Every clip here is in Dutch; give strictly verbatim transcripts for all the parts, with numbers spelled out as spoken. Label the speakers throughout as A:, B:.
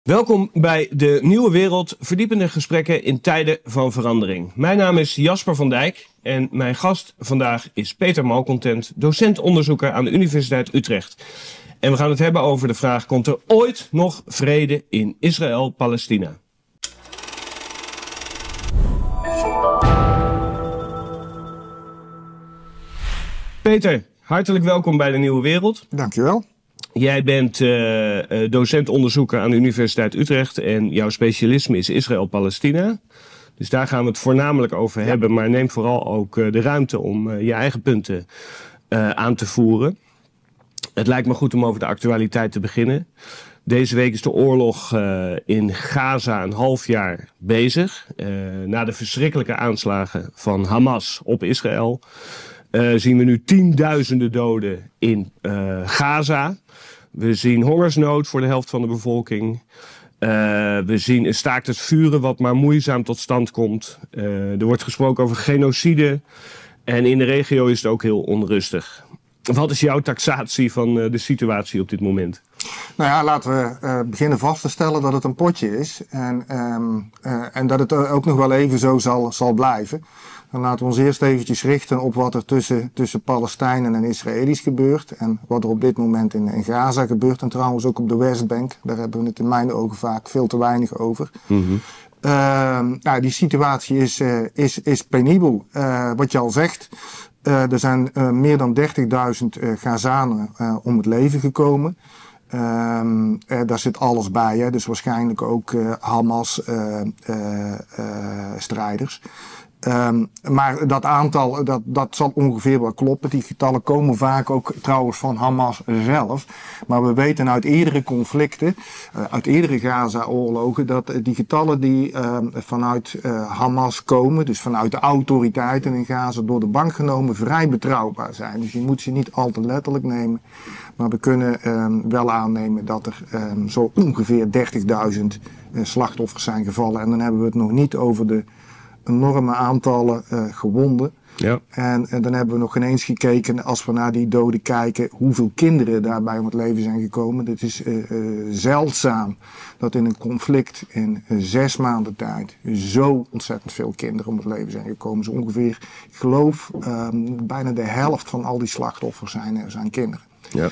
A: Welkom bij de Nieuwe Wereld, verdiepende gesprekken in tijden van verandering. Mijn naam is Jasper van Dijk en mijn gast vandaag is Peter Malcontent, docent-onderzoeker aan de Universiteit Utrecht. En we gaan het hebben over de vraag, komt er ooit nog vrede in Israël-Palestina? Peter, hartelijk welkom bij de Nieuwe Wereld.
B: Dankjewel.
A: Jij bent uh, docent-onderzoeker aan de Universiteit Utrecht en jouw specialisme is Israël-Palestina. Dus daar gaan we het voornamelijk over ja. hebben, maar neem vooral ook uh, de ruimte om uh, je eigen punten uh, aan te voeren. Het lijkt me goed om over de actualiteit te beginnen. Deze week is de oorlog uh, in Gaza een half jaar bezig. Uh, na de verschrikkelijke aanslagen van Hamas op Israël uh, zien we nu tienduizenden doden in uh, Gaza. We zien hongersnood voor de helft van de bevolking. Uh, we zien een staakt het vuren wat maar moeizaam tot stand komt. Uh, er wordt gesproken over genocide. En in de regio is het ook heel onrustig. Wat is jouw taxatie van uh, de situatie op dit moment?
B: Nou ja, laten we uh, beginnen vast te stellen dat het een potje is. En, um, uh, en dat het ook nog wel even zo zal, zal blijven. Dan laten we ons eerst eventjes richten op wat er tussen, tussen Palestijnen en Israëli's gebeurt. En wat er op dit moment in, in Gaza gebeurt. En trouwens ook op de Westbank. Daar hebben we het in mijn ogen vaak veel te weinig over. Mm-hmm. Uh, nou, die situatie is, uh, is, is penibel. Uh, wat je al zegt. Uh, er zijn uh, meer dan dertigduizend uh, Gazanen uh, om het leven gekomen. Uh, uh, daar zit alles bij, hè? Dus waarschijnlijk ook uh, Hamas-strijders. Uh, uh, uh, um, maar dat aantal, dat, dat zal ongeveer wel kloppen. Die getallen komen vaak ook trouwens van Hamas zelf. Maar we weten uit eerdere conflicten, uh, uit eerdere Gaza-oorlogen, dat uh, die getallen die uh, vanuit uh, Hamas komen, dus vanuit de autoriteiten in Gaza door de bank genomen, vrij betrouwbaar zijn. Dus je moet ze niet al te letterlijk nemen. Maar we kunnen um, wel aannemen dat er um, zo ongeveer dertigduizend uh, slachtoffers zijn gevallen. En dan hebben we het nog niet over de enorme aantallen uh, gewonden. Ja. En, en dan hebben we nog geen eens gekeken, als we naar die doden kijken, hoeveel kinderen daarbij om het leven zijn gekomen. Het is uh, uh, zeldzaam dat in een conflict in uh, zes maanden tijd zo ontzettend veel kinderen om het leven zijn gekomen. Zo ongeveer, ik geloof, uh, bijna de helft van al die slachtoffers zijn, uh, zijn kinderen. Ja.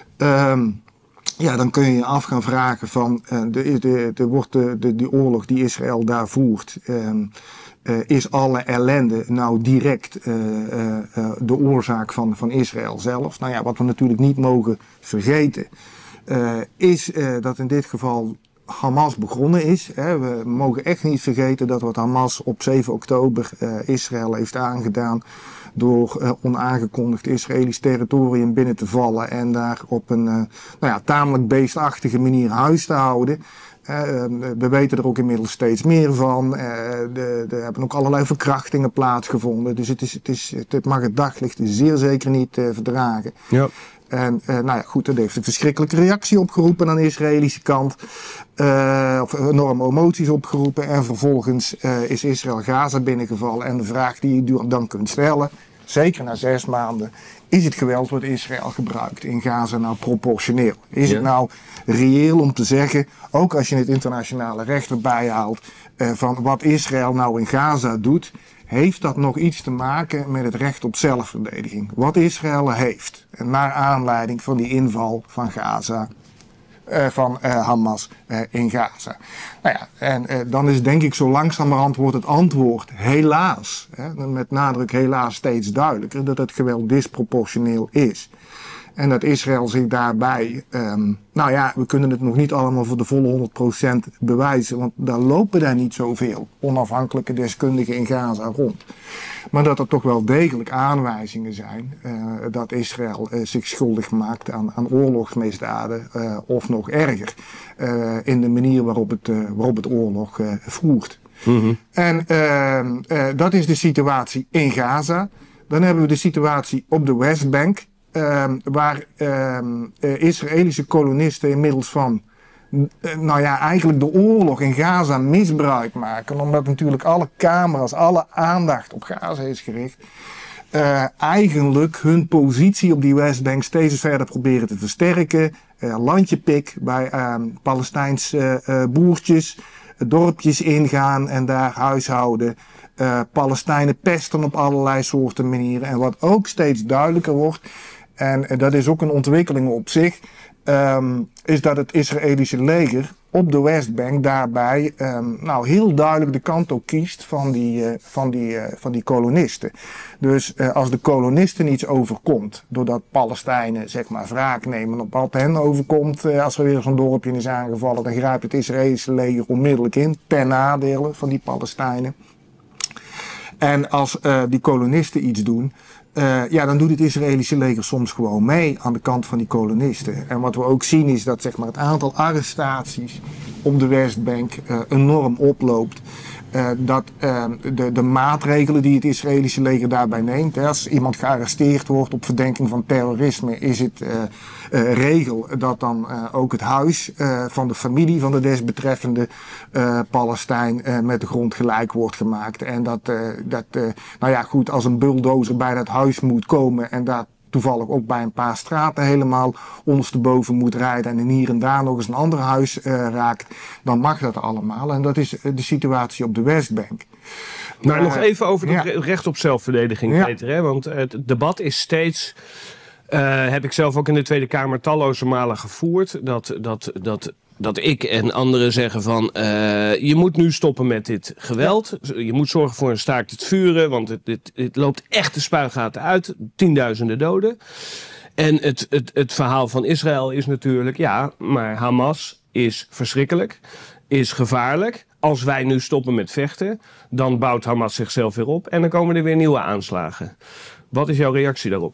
B: Um, ja, dan kun je je af gaan vragen van uh, de, de, de, wordt de, de, de oorlog die Israël daar voert, um, uh, is alle ellende nou direct uh, uh, uh, de oorzaak van, van Israël zelf? Nou ja, wat we natuurlijk niet mogen vergeten, uh, is uh, dat in dit geval Hamas begonnen is. Hè. We mogen echt niet vergeten dat wat Hamas op zeven oktober uh, Israël heeft aangedaan door uh, onaangekondigd Israëlisch territorium binnen te vallen en daar op een uh, nou ja, tamelijk beestachtige manier huis te houden. Uh, we weten er ook inmiddels steeds meer van. Uh, de, er hebben ook allerlei verkrachtingen plaatsgevonden. Dus het, is, het, is, het mag het daglicht zeer zeker niet uh, verdragen. Ja. En uh, nou ja, goed, dat heeft een verschrikkelijke reactie opgeroepen aan de Israëlische kant. Uh, of enorme emoties opgeroepen. En vervolgens uh, is Israël Gaza binnengevallen. En de vraag die je dan kunt stellen, zeker na zes maanden, is het geweld wat Israël gebruikt in Gaza nou proportioneel? Is ja. het nou reëel om te zeggen, ook als je het internationale recht erbij haalt, uh, van wat Israël nou in Gaza doet, heeft dat nog iets te maken met het recht op zelfverdediging? Wat Israël heeft, naar aanleiding van die inval van Gaza, uh, van uh, Hamas uh, in Gaza. Nou ja, en uh, dan is denk ik zo langzamerhand wordt het antwoord helaas, hè, met nadruk helaas steeds duidelijker, dat het geweld disproportioneel is. En dat Israël zich daarbij, um, nou ja, we kunnen het nog niet allemaal voor de volle honderd procent bewijzen, want daar lopen daar niet zoveel onafhankelijke deskundigen in Gaza rond. Maar dat er toch wel degelijk aanwijzingen zijn uh, dat Israël uh, zich schuldig maakt aan, aan oorlogsmisdaden uh, of nog erger uh, in de manier waarop het, uh, waarop het oorlog uh, voert. Mm-hmm. En uh, uh, dat is de situatie in Gaza. Dan hebben we de situatie op de Westbank. Uh, waar uh, uh, Israëlische kolonisten inmiddels van, uh, nou ja, eigenlijk de oorlog in Gaza misbruik maken. Omdat natuurlijk alle camera's, alle aandacht op Gaza is gericht. uh, eigenlijk hun positie op die Westbank steeds verder proberen te versterken. Uh, landjepik bij uh, Palestijnse uh, boertjes, dorpjes ingaan en daar huishouden. Uh, Palestijnen pesten op allerlei soorten manieren. En wat ook steeds duidelijker wordt, en, en dat is ook een ontwikkeling op zich, um, is dat het Israëlische leger op de Westbank daarbij um, nou, heel duidelijk de kant ook kiest van die, uh, van die, uh, van die kolonisten. Dus uh, als de kolonisten iets overkomt, doordat Palestijnen zeg maar wraak nemen op wat hen overkomt, uh, als er weer zo'n dorpje is aangevallen, dan grijpt het Israëlische leger onmiddellijk in, ten nadele van die Palestijnen. En als uh, die kolonisten iets doen, uh, ja, dan doet het Israëlische leger soms gewoon mee aan de kant van die kolonisten. En wat we ook zien is dat zeg maar, het aantal arrestaties op de Westbank uh, enorm oploopt. Uh, dat uh, de, de maatregelen die het Israëlische leger daarbij neemt, hè, als iemand gearresteerd wordt op verdenking van terrorisme, is het uh, uh, regel dat dan uh, ook het huis uh, van de familie van de desbetreffende uh, Palestijn uh, met de grond gelijk wordt gemaakt. En dat, uh, dat uh, nou ja goed, als een bulldozer bij dat huis moet komen en daar toevallig ook bij een paar straten helemaal ondersteboven moet rijden en hier en daar nog eens een ander huis uh, raakt, dan mag dat allemaal. En dat is de situatie op de Westbank.
A: Maar uh, nog even over het
B: ja.
A: recht op zelfverdediging,
B: ja.
A: Peter. Hè? Want het debat is steeds, uh, heb ik zelf ook in de Tweede Kamer talloze malen gevoerd, dat, dat, dat, dat ik en anderen zeggen van, uh, je moet nu stoppen met dit geweld. Je moet zorgen voor een staakt het vuren, want het, het, het loopt echt de spuigaten uit. Tienduizenden doden. En het, het, het verhaal van Israël is natuurlijk, ja, maar Hamas is verschrikkelijk, is gevaarlijk. Als wij nu stoppen met vechten, dan bouwt Hamas zichzelf weer op en dan komen er weer nieuwe aanslagen. Wat is jouw reactie daarop?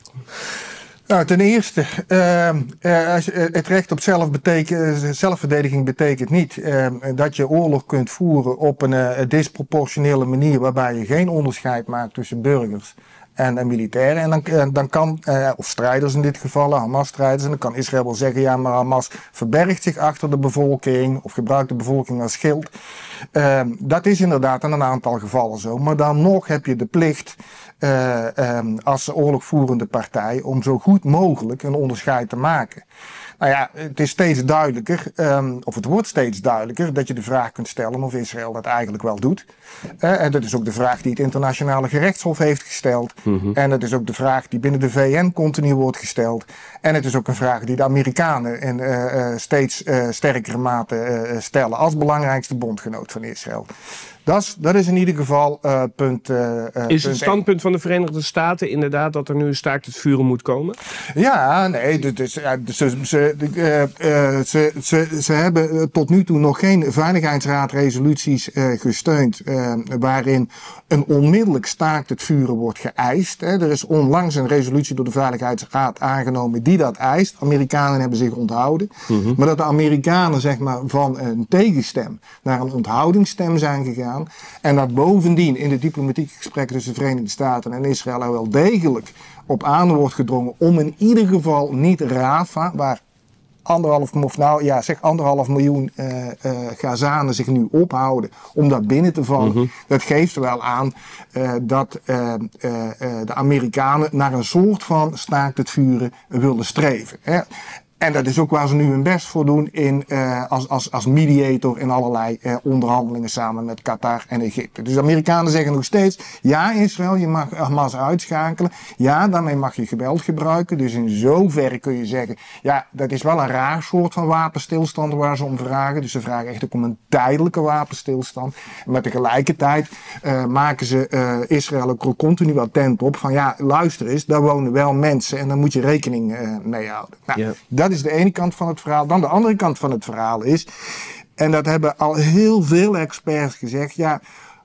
B: Nou, ten eerste, uh, uh, het recht op zelf betekent, zelfverdediging betekent niet uh, dat je oorlog kunt voeren op een uh, disproportionele manier waarbij je geen onderscheid maakt tussen burgers en uh, militairen. En dan, uh, dan kan, uh, of strijders in dit geval, Hamas-strijders, en dan kan Israël wel zeggen, ja, maar Hamas verbergt zich achter de bevolking of gebruikt de bevolking als schild. Uh, dat is inderdaad in een aantal gevallen zo, maar dan nog heb je de plicht Uh, um, als oorlogvoerende partij om zo goed mogelijk een onderscheid te maken. Nou ja, het is steeds duidelijker, um, of het wordt steeds duidelijker, dat je de vraag kunt stellen of Israël dat eigenlijk wel doet. Uh, en dat is ook de vraag die het internationale gerechtshof heeft gesteld. Mm-hmm. En dat is ook de vraag die binnen de V N continu wordt gesteld. En het is ook een vraag die de Amerikanen in uh, uh, steeds uh, sterkere mate uh, stellen als belangrijkste bondgenoot van Israël. Dat is, dat is in ieder geval uh, punt uh,
A: Is het standpunt van de Verenigde Staten inderdaad dat er nu een staakt het vuren moet komen?
B: Ja, nee, dus, ja, ze, ze, uh, uh, ze, ze, ze hebben tot nu toe nog geen Veiligheidsraadresoluties uh, gesteund uh, waarin een onmiddellijk staakt het vuren wordt geëist. Hè. Er is onlangs een resolutie door de Veiligheidsraad aangenomen die dat eist. Amerikanen hebben zich onthouden. Mm-hmm. Maar dat de Amerikanen zeg maar van een tegenstem naar een onthoudingsstem zijn gegaan. En dat bovendien in de diplomatieke gesprekken tussen de Verenigde Staten en Israël er wel degelijk op aan wordt gedrongen om in ieder geval niet Rafah, waar anderhalf, of nou ja, zeg anderhalf miljoen uh, uh, Gazanen zich nu ophouden om daar binnen te vallen. Mm-hmm. Dat geeft wel aan uh, dat uh, uh, uh, de Amerikanen naar een soort van staakt het vuren willen streven. Hè. En dat is ook waar ze nu hun best voor doen in, uh, als, als, als mediator in allerlei uh, onderhandelingen samen met Qatar en Egypte. Dus de Amerikanen zeggen nog steeds, ja Israël, je mag Hamas uitschakelen. Ja, daarmee mag je geweld gebruiken. Dus in zoverre kun je zeggen, ja, dat is wel een raar soort van wapenstilstand waar ze om vragen. Dus ze vragen echt ook om een tijdelijke wapenstilstand. Maar tegelijkertijd uh, maken ze uh, Israël ook continu attent op van, ja, luister eens, daar wonen wel mensen en daar moet je rekening uh, mee houden. Nou, yeah. Dat is de ene kant van het verhaal. Dan de andere kant van het verhaal is, en dat hebben al heel veel experts gezegd, ja,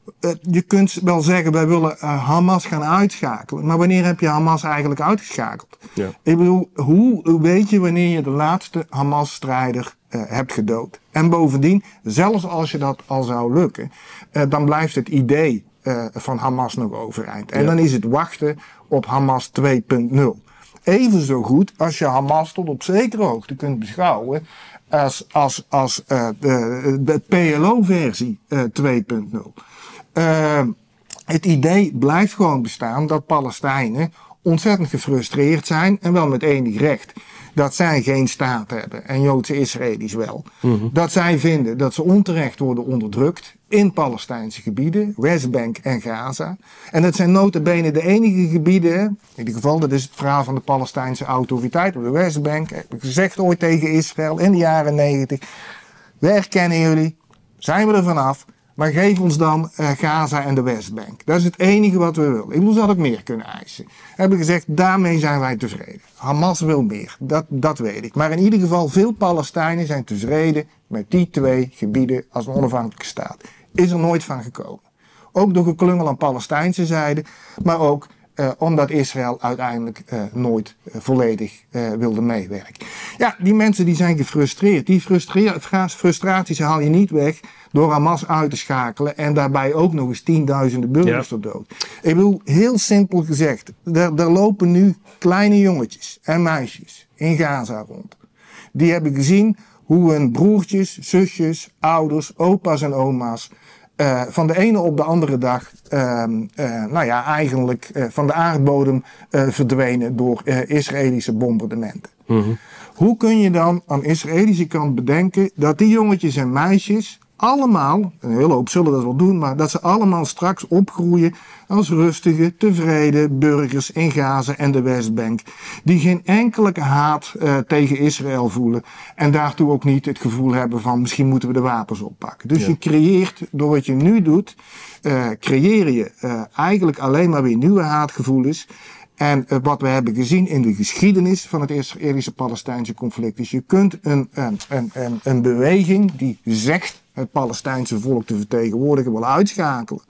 B: je kunt wel zeggen, wij willen Hamas gaan uitschakelen. Maar wanneer heb je Hamas eigenlijk uitgeschakeld? Ja. Ik bedoel, hoe weet je wanneer je de laatste Hamas-strijder uh, hebt gedood? En bovendien, zelfs als je dat al zou lukken, uh, dan blijft het idee uh, van Hamas nog overeind. En ja. Dan is het wachten op Hamas twee punt nul. Even zo goed als je Hamas tot op zekere hoogte kunt beschouwen als, als, als uh, de, de P L O-versie uh, twee punt nul. Uh, het idee blijft gewoon bestaan dat Palestijnen ontzettend gefrustreerd zijn en wel met enig recht. Dat zij geen staat hebben en Joodse Israëli's wel. Mm-hmm. Dat zij vinden dat ze onterecht worden onderdrukt in Palestijnse gebieden, Westbank en Gaza. En dat zijn nota bene de enige gebieden, in ieder geval dat is het verhaal van de Palestijnse autoriteit op de Westbank. Heb ik gezegd ooit tegen Israël in de jaren negentig. We erkennen jullie, zijn we er vanaf. Maar geef ons dan uh, Gaza en de Westbank. Dat is het enige wat we willen. Ik bedoel, ze hadden ook meer kunnen eisen. Hebben gezegd, daarmee zijn wij tevreden. Hamas wil meer, dat, dat weet ik. Maar in ieder geval, veel Palestijnen zijn tevreden met die twee gebieden als een onafhankelijke staat. Is er nooit van gekomen. Ook door geklungel aan Palestijnse zijde, maar ook uh, omdat Israël uiteindelijk uh, nooit uh, volledig uh, wilde meewerken. Ja, die mensen die zijn gefrustreerd. Die frustraties haal je niet weg door Hamas uit te schakelen en daarbij ook nog eens tienduizenden burgers ja. ter dood. Ik bedoel, heel simpel gezegd, er, er lopen nu kleine jongetjes en meisjes in Gaza rond. Die hebben gezien hoe hun broertjes, zusjes, ouders, opa's en oma's uh, van de ene op de andere dag, uh, uh, nou ja, eigenlijk uh, van de aardbodem uh, verdwenen door uh, Israëlische bombardementen. Mm-hmm. Hoe kun je dan aan de Israëlische kant bedenken dat die jongetjes en meisjes allemaal, een hele hoop zullen dat wel doen, maar dat ze allemaal straks opgroeien als rustige, tevreden burgers in Gaza en de Westbank. Die geen enkele haat uh, tegen Israël voelen. En daartoe ook niet het gevoel hebben van misschien moeten we de wapens oppakken. Dus ja. je creëert, door wat je nu doet, uh, creëer je uh, eigenlijk alleen maar weer nieuwe haatgevoelens. En uh, wat we hebben gezien in de geschiedenis van het Israëlische-Palestijnse conflict is, je kunt een, een, een, een, een beweging die zegt het Palestijnse volk te vertegenwoordigen wel uitschakelen.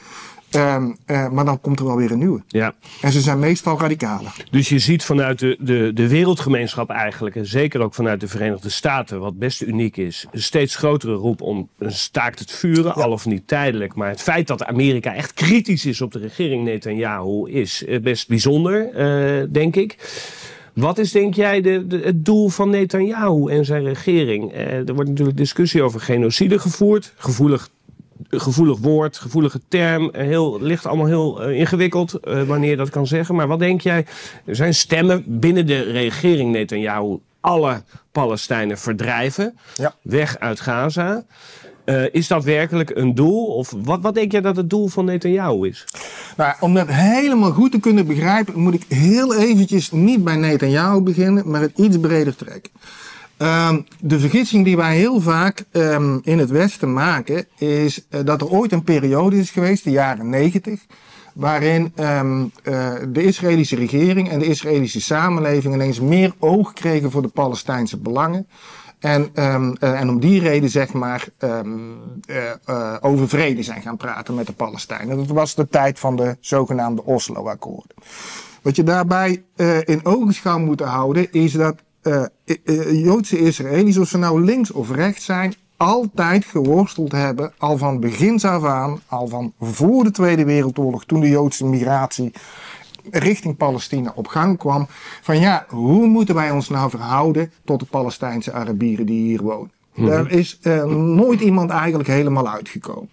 B: Um, uh, maar dan komt er wel weer een nieuwe. Ja. En ze zijn meestal radicaler.
A: Dus je ziet vanuit de, de, de wereldgemeenschap eigenlijk, en zeker ook vanuit de Verenigde Staten, wat best uniek is, een steeds grotere roep om een staakt het vuren, ja. al of niet tijdelijk. Maar het feit dat Amerika echt kritisch is op de regering Netanyahu is best bijzonder, uh, denk ik. Wat is, denk jij, de, de, het doel van Netanyahu en zijn regering? Uh, er wordt natuurlijk discussie over genocide gevoerd. Gevoelig, gevoelig woord, gevoelige term. Heel, ligt allemaal heel uh, ingewikkeld uh, wanneer je dat kan zeggen. Maar wat denk jij? Er zijn stemmen binnen de regering Netanyahu alle Palestijnen verdrijven. Ja. Weg uit Gaza. Uh, is dat werkelijk een doel? Of wat, wat denk jij dat het doel van Netanyahu is?
B: Nou, om dat helemaal goed te kunnen begrijpen, moet ik heel eventjes niet bij Netanyahu beginnen, maar het iets breder trekken. Um, de vergissing die wij heel vaak um, in het Westen maken, is uh, dat er ooit een periode is geweest, de jaren negentig, waarin um, uh, de Israëlische regering en de Israëlische samenleving ineens meer oog kregen voor de Palestijnse belangen. En, um, uh, en om die reden, zeg maar, um, uh, uh, over vrede zijn gaan praten met de Palestijnen. Dat was de tijd van de zogenaamde Oslo-akkoorden. Wat je daarbij uh, in ogenschouw moet houden, is dat uh, uh, Joodse Israëli's, of ze nou links of rechts zijn, altijd geworsteld hebben, al van begins af aan, al van voor de Tweede Wereldoorlog, toen de Joodse migratie richting Palestina op gang kwam, van ja, hoe moeten wij ons nou verhouden tot de Palestijnse Arabieren die hier wonen? Mm-hmm. Daar is uh, nooit iemand eigenlijk helemaal uitgekomen.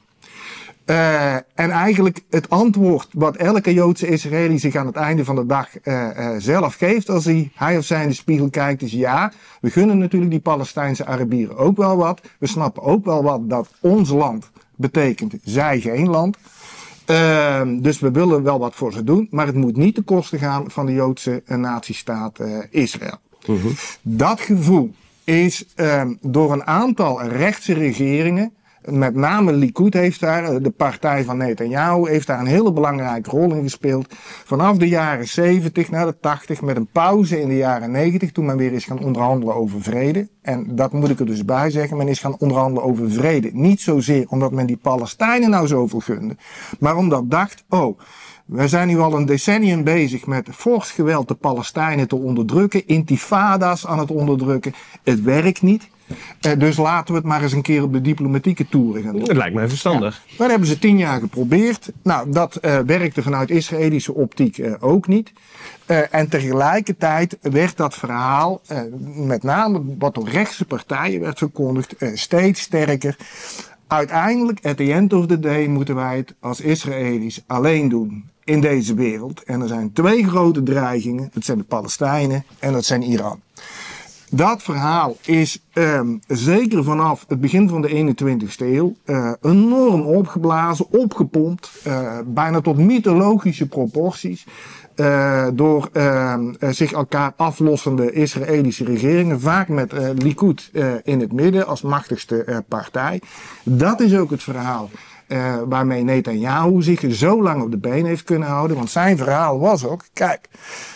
B: Uh, en eigenlijk het antwoord wat elke Joodse Israëli zich aan het einde van de dag uh, uh, zelf geeft als hij, hij of zij in de spiegel kijkt, is ja, we gunnen natuurlijk die Palestijnse Arabieren ook wel wat. We snappen ook wel wat dat ons land betekent, zij geen land. Uh, dus we willen wel wat voor ze doen, maar het moet niet ten koste gaan van de Joodse uh, natiestaat uh, Israël. Mm-hmm. Dat gevoel is uh, door een aantal rechtse regeringen, met name Likud heeft daar, de partij van Netanyahu, heeft daar een hele belangrijke rol in gespeeld. Vanaf de jaren zeventig naar de tachtig, met een pauze in de jaren negentig, toen men weer is gaan onderhandelen over vrede. En dat moet ik er dus bij zeggen, men is gaan onderhandelen over vrede. Niet zozeer omdat men die Palestijnen nou zoveel gunde, maar omdat dacht, oh, we zijn nu al een decennium bezig met fors geweld de Palestijnen te onderdrukken, intifada's aan het onderdrukken. Het werkt niet. Uh, dus laten we het maar eens een keer op de diplomatieke toeren gaan doen.
A: Dat lijkt mij verstandig.
B: Ja, dat hebben ze tien jaar geprobeerd. Nou, dat uh, werkte vanuit Israëlische optiek uh, ook niet. Uh, en tegelijkertijd werd dat verhaal, uh, met name wat door rechtse partijen werd verkondigd, uh, steeds sterker uiteindelijk, at the end of the day, moeten wij het als Israëli's alleen doen in deze wereld. En er zijn twee grote dreigingen. Dat zijn de Palestijnen en dat zijn Iran. Dat verhaal is um, zeker vanaf het begin van de eenentwintigste eeuw uh, enorm opgeblazen, opgepompt, uh, bijna tot mythologische proporties. Uh, door uh, zich elkaar aflossende Israëlische regeringen, vaak met uh, Likud uh, in het midden als machtigste uh, partij. Dat is ook het verhaal uh, waarmee Netanyahu zich zo lang op de been heeft kunnen houden. Want zijn verhaal was ook, kijk,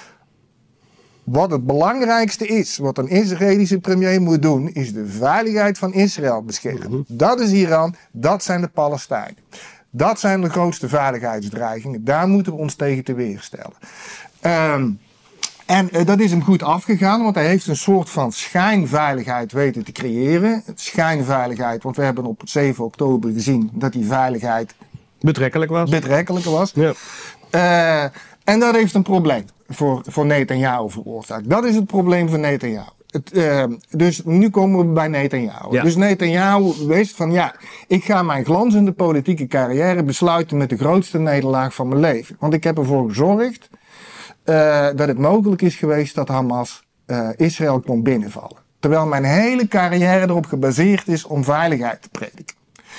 B: wat het belangrijkste is, wat een Israëlische premier moet doen, is de veiligheid van Israël beschermen. Dat is Iran, dat zijn de Palestijnen. Dat zijn de grootste veiligheidsdreigingen. Daar moeten we ons tegen te weerstellen. Um, en uh, dat is hem goed afgegaan, want hij heeft een soort van schijnveiligheid weten te creëren. Schijnveiligheid, want we hebben op zeven oktober gezien dat die veiligheid
A: betrekkelijk was.
B: Betrekkelijk was.
A: Ja.
B: Uh, en dat heeft een probleem voor, voor Netanyahu veroorzaakt. Dat is het probleem van Netanyahu. Het, uh, dus nu komen we bij Netanyahu. Ja. Dus Netanyahu wist van ja, ik ga mijn glanzende politieke carrière besluiten met de grootste nederlaag van mijn leven. Want ik heb ervoor gezorgd uh, dat het mogelijk is geweest dat Hamas uh, Israël kon binnenvallen. Terwijl mijn hele carrière erop gebaseerd is om veiligheid te prediken.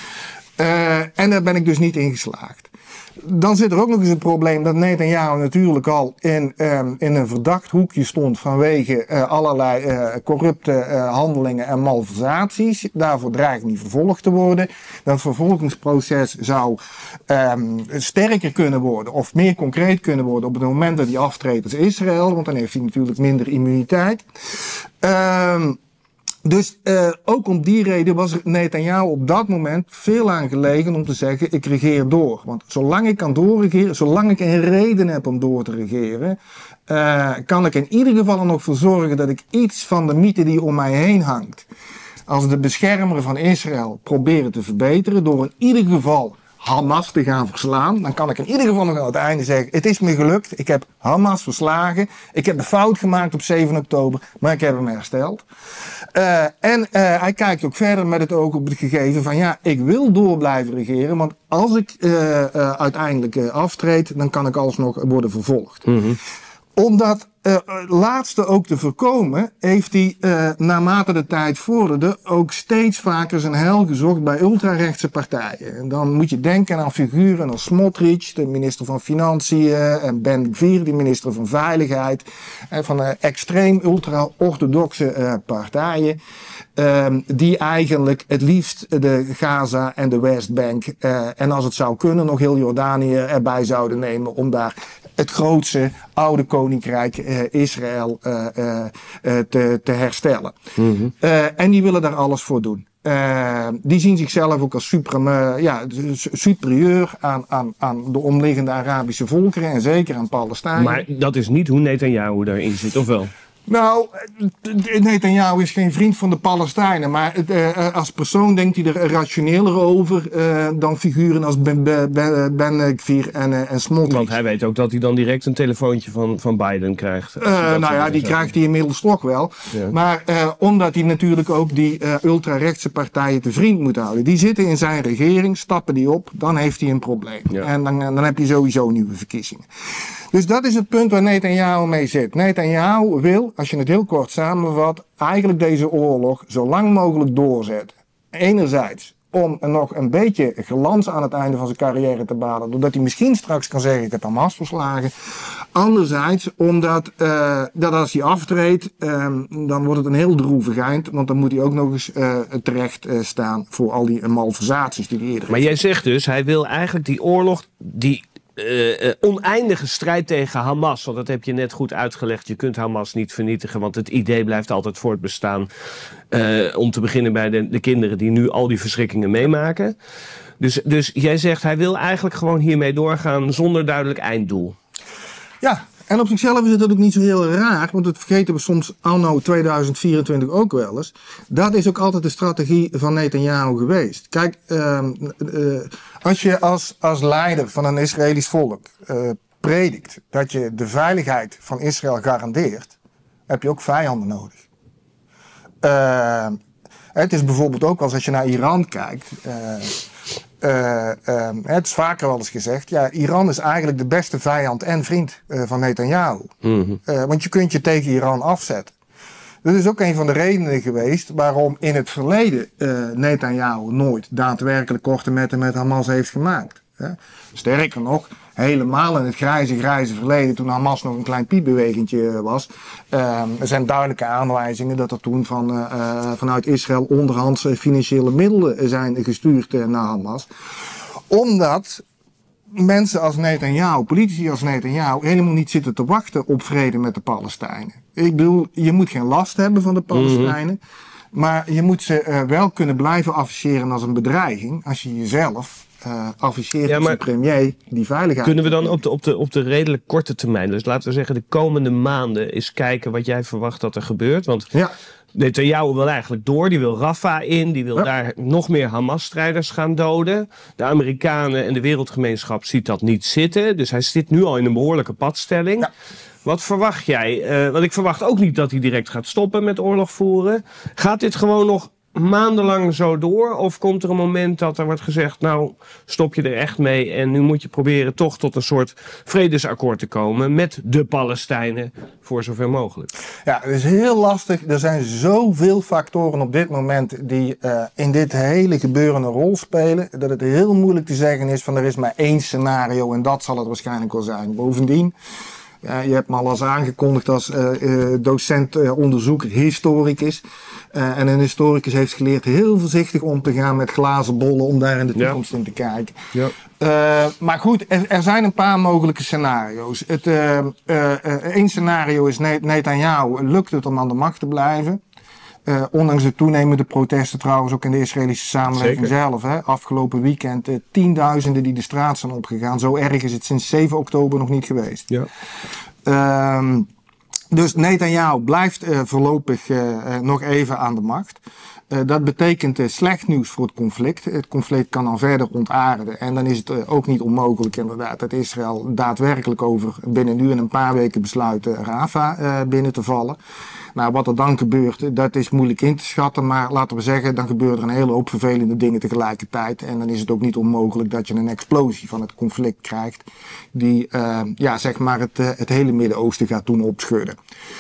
B: Uh, en daar ben ik dus niet in geslaagd. Dan zit er ook nog eens een probleem dat Netanyahu natuurlijk al in, um, in een verdacht hoekje stond vanwege uh, allerlei uh, corrupte uh, handelingen en malversaties. Daarvoor dreigt niet vervolgd te worden. Dat vervolgingsproces zou um, sterker kunnen worden of meer concreet kunnen worden op het moment dat hij aftreedt als Israël, want dan heeft hij natuurlijk minder immuniteit. Um, Dus uh, ook om die reden was Netanyahu op dat moment veel aan gelegen om te zeggen, ik regeer door. Want zolang ik kan doorregeren, zolang ik een reden heb om door te regeren, uh, kan ik in ieder geval er nog voor zorgen dat ik iets van de mythe die om mij heen hangt, als de beschermer van Israël, proberen te verbeteren door in ieder geval Hamas te gaan verslaan. Dan kan ik in ieder geval nog aan het einde zeggen, het is me gelukt. Ik heb Hamas verslagen. Ik heb de fout gemaakt op zeven oktober, maar ik heb hem hersteld. Uh, en uh, hij kijkt ook verder met het oog op het gegeven van ja, ik wil door blijven regeren. Want als ik uh, uh, uiteindelijk uh, aftreed, dan kan ik alsnog worden vervolgd. Mm-hmm. Om dat uh, laatste ook te voorkomen, heeft hij uh, naarmate de tijd vorderde ook steeds vaker zijn heil gezocht bij ultrarechtse partijen. En dan moet je denken aan figuren als Smotrich, de minister van Financiën, en Ben Gvir, de minister van Veiligheid, en van uh, extreem ultra-orthodoxe uh, partijen. Um, die eigenlijk het liefst de Gaza en de Westbank uh, en als het zou kunnen nog heel Jordanië erbij zouden nemen om daar het grootste oude koninkrijk uh, Israël uh, uh, uh, te, te herstellen. Mm-hmm. Uh, en die willen daar alles voor doen. Uh, die zien zichzelf ook als supreme, ja, superieur aan, aan, aan de omliggende Arabische volkeren en zeker aan Palestijnen.
A: Maar dat is niet hoe Netanyahu daarin zit, of wel?
B: Nou, Netanyahu is geen vriend van de Palestijnen, maar uh, als persoon denkt hij er rationeler over uh, dan figuren als Ben, Ben, Ben Gvir en, uh, en Smotrich.
A: Want hij weet ook dat hij dan direct een telefoontje van, van Biden krijgt.
B: Uh, nou ja, die krijgt hij inmiddels toch wel. Ja. Maar uh, omdat hij natuurlijk ook die uh, ultrarechtse partijen te vriend moet houden. Die zitten in zijn regering, stappen die op, dan heeft hij een probleem. Ja. En dan, dan heb je sowieso nieuwe verkiezingen. Dus dat is het punt waar Netanyahu mee zit. Netanyahu wil, als je het heel kort samenvat, eigenlijk deze oorlog zo lang mogelijk doorzetten. Enerzijds om nog een beetje glans aan het einde van zijn carrière te behalen, doordat hij misschien straks kan zeggen, ik heb Hamas verslagen. Anderzijds omdat uh, dat als hij aftreedt, uh, dan wordt het een heel droevig eind, want dan moet hij ook nog eens uh, terecht uh, staan voor al die uh, malversaties die hij eerder
A: Maar heeft. Jij zegt dus, hij wil eigenlijk die oorlog, die Uh, uh, oneindige strijd tegen Hamas, want dat heb je net goed uitgelegd. Je kunt Hamas niet vernietigen, want het idee blijft altijd voortbestaan. Uh, om te beginnen bij de, de kinderen die nu al die verschrikkingen meemaken. Dus, dus jij zegt, hij wil eigenlijk gewoon hiermee doorgaan zonder duidelijk einddoel.
B: Ja, en op zichzelf is het ook niet zo heel raar, want dat vergeten we soms anno tweeduizend vierentwintig ook wel eens. Dat is ook altijd de strategie van Netanyahu geweest. Kijk, uh, uh, als je als, als leider van een Israëlisch volk uh, predikt dat je de veiligheid van Israël garandeert, heb je ook vijanden nodig. Uh, Het is bijvoorbeeld ook als je naar Iran kijkt. Uh, uh, uh, het is vaker wel eens gezegd. Ja, Iran is eigenlijk de beste vijand en vriend uh, van Netanyahu. Mm-hmm. Uh, want je kunt je tegen Iran afzetten. Dat is ook een van de redenen geweest waarom in het verleden uh, Netanyahu nooit daadwerkelijk korte metten met Hamas heeft gemaakt. Hè. Sterker nog, helemaal in het grijze, grijze verleden, toen Hamas nog een klein piepbewegingje was, uh, er zijn duidelijke aanwijzingen dat er toen van, uh, vanuit Israël onderhands financiële middelen zijn gestuurd uh, naar Hamas. Omdat mensen als Netanyahu, politici als Netanyahu, helemaal niet zitten te wachten op vrede met de Palestijnen. Ik bedoel, je moet geen last hebben van de Palestijnen, mm-hmm. maar je moet ze uh, wel kunnen blijven afficheren als een bedreiging, als je jezelf uh, afficheert ja, als een premier die veiligheid.
A: Kunnen we dan op de, op, de, op de redelijk korte termijn, dus laten we zeggen de komende maanden, eens kijken wat jij verwacht dat er gebeurt? Want ja. Netanyahu wil eigenlijk door, die wil Rafah in, die wil ja. daar nog meer Hamas-strijders gaan doden. De Amerikanen en de wereldgemeenschap ziet dat niet zitten, dus hij zit nu al in een behoorlijke padstelling. Ja. Wat verwacht jij? Uh, want ik verwacht ook niet dat hij direct gaat stoppen met oorlog voeren. Gaat dit gewoon nog maandenlang zo door? Of komt er een moment dat er wordt gezegd, nou stop je er echt mee en nu moet je proberen toch tot een soort vredesakkoord te komen met de Palestijnen voor zover mogelijk?
B: Ja, het is heel lastig. Er zijn zoveel factoren op dit moment die uh, in dit hele gebeuren een rol spelen, dat het heel moeilijk te zeggen is van er is maar één scenario en dat zal het waarschijnlijk wel zijn. Bovendien, ja, je hebt me al eens aangekondigd als uh, uh, docent, uh, onderzoeker, historicus. Uh, en een historicus heeft geleerd heel voorzichtig om te gaan met glazen bollen om daar in de toekomst ja. in te kijken. Ja. Uh, maar goed, er, er zijn een paar mogelijke scenario's. Het, uh, uh, uh, één scenario is Netanyahu lukt het om aan de macht te blijven. Uh, ondanks de toenemende protesten trouwens ook in de Israëlische samenleving Zeker. zelf. Hè. Afgelopen weekend uh, tienduizenden die de straat zijn opgegaan. Zo erg is het sinds zeven oktober nog niet geweest. Ja. Uh, dus Netanyahu blijft uh, voorlopig uh, uh, nog even aan de macht. Uh, dat betekent uh, slecht nieuws voor het conflict. Het conflict kan dan verder ontaarden. En dan is het uh, ook niet onmogelijk inderdaad dat Israël daadwerkelijk over binnen nu en een paar weken besluit uh, Rafah uh, binnen te vallen. Nou, wat er dan gebeurt, dat is moeilijk in te schatten. Maar laten we zeggen, dan gebeuren er een hele hoop vervelende dingen tegelijkertijd. En dan is het ook niet onmogelijk dat je een explosie van het conflict krijgt. Die, uh, ja, zeg maar het, uh, het hele Midden-Oosten gaat doen opschudden.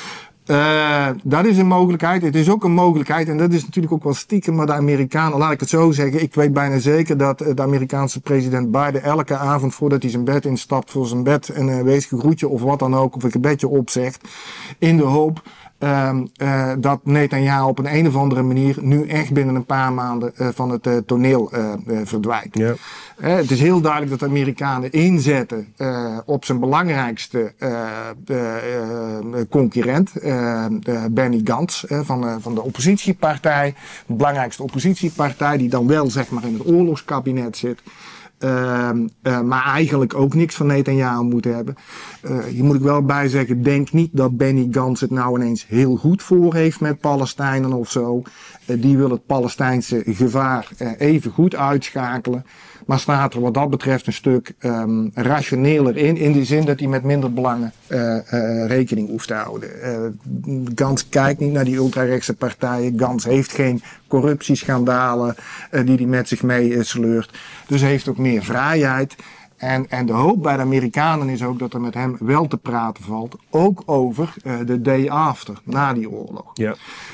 B: Uh, dat is een mogelijkheid. Het is ook een mogelijkheid, en dat is natuurlijk ook wel stiekem, maar de Amerikanen, laat ik het zo zeggen, ik weet bijna zeker dat de Amerikaanse president Biden elke avond voordat hij zijn bed instapt, voor zijn bed een uh, weesge groetje of wat dan ook, of een gebedje opzegt, in de hoop Uh, uh, dat Netanyahu op een, een of andere manier nu echt binnen een paar maanden uh, van het uh, toneel uh, uh, verdwijnt. Ja. Uh, het is heel duidelijk dat de Amerikanen inzetten uh, op zijn belangrijkste uh, uh, uh, concurrent, uh, uh, Benny Gantz uh, van, uh, van de oppositiepartij. De belangrijkste oppositiepartij die dan wel zeg maar in het oorlogskabinet zit. Uh, uh, maar eigenlijk ook niks van Netanyahu moet hebben. Uh, hier moet ik wel bij zeggen, denk niet dat Benny Gantz het nou ineens heel goed voor heeft met Palestijnen of zo. Uh, die wil het Palestijnse gevaar uh, even goed uitschakelen. Maar staat er wat dat betreft een stuk um, rationeler in. In de zin dat hij met minder belangen uh, uh, rekening hoeft te houden. Uh, Gantz kijkt niet naar die ultrarechtse partijen. Gantz heeft geen corruptieschandalen uh, die hij met zich mee uh, sleurt. Dus heeft ook meer vrijheid. En, en de hoop bij de Amerikanen is ook dat er met hem wel te praten valt. Ook over uh, de day after, na die oorlog. Ja.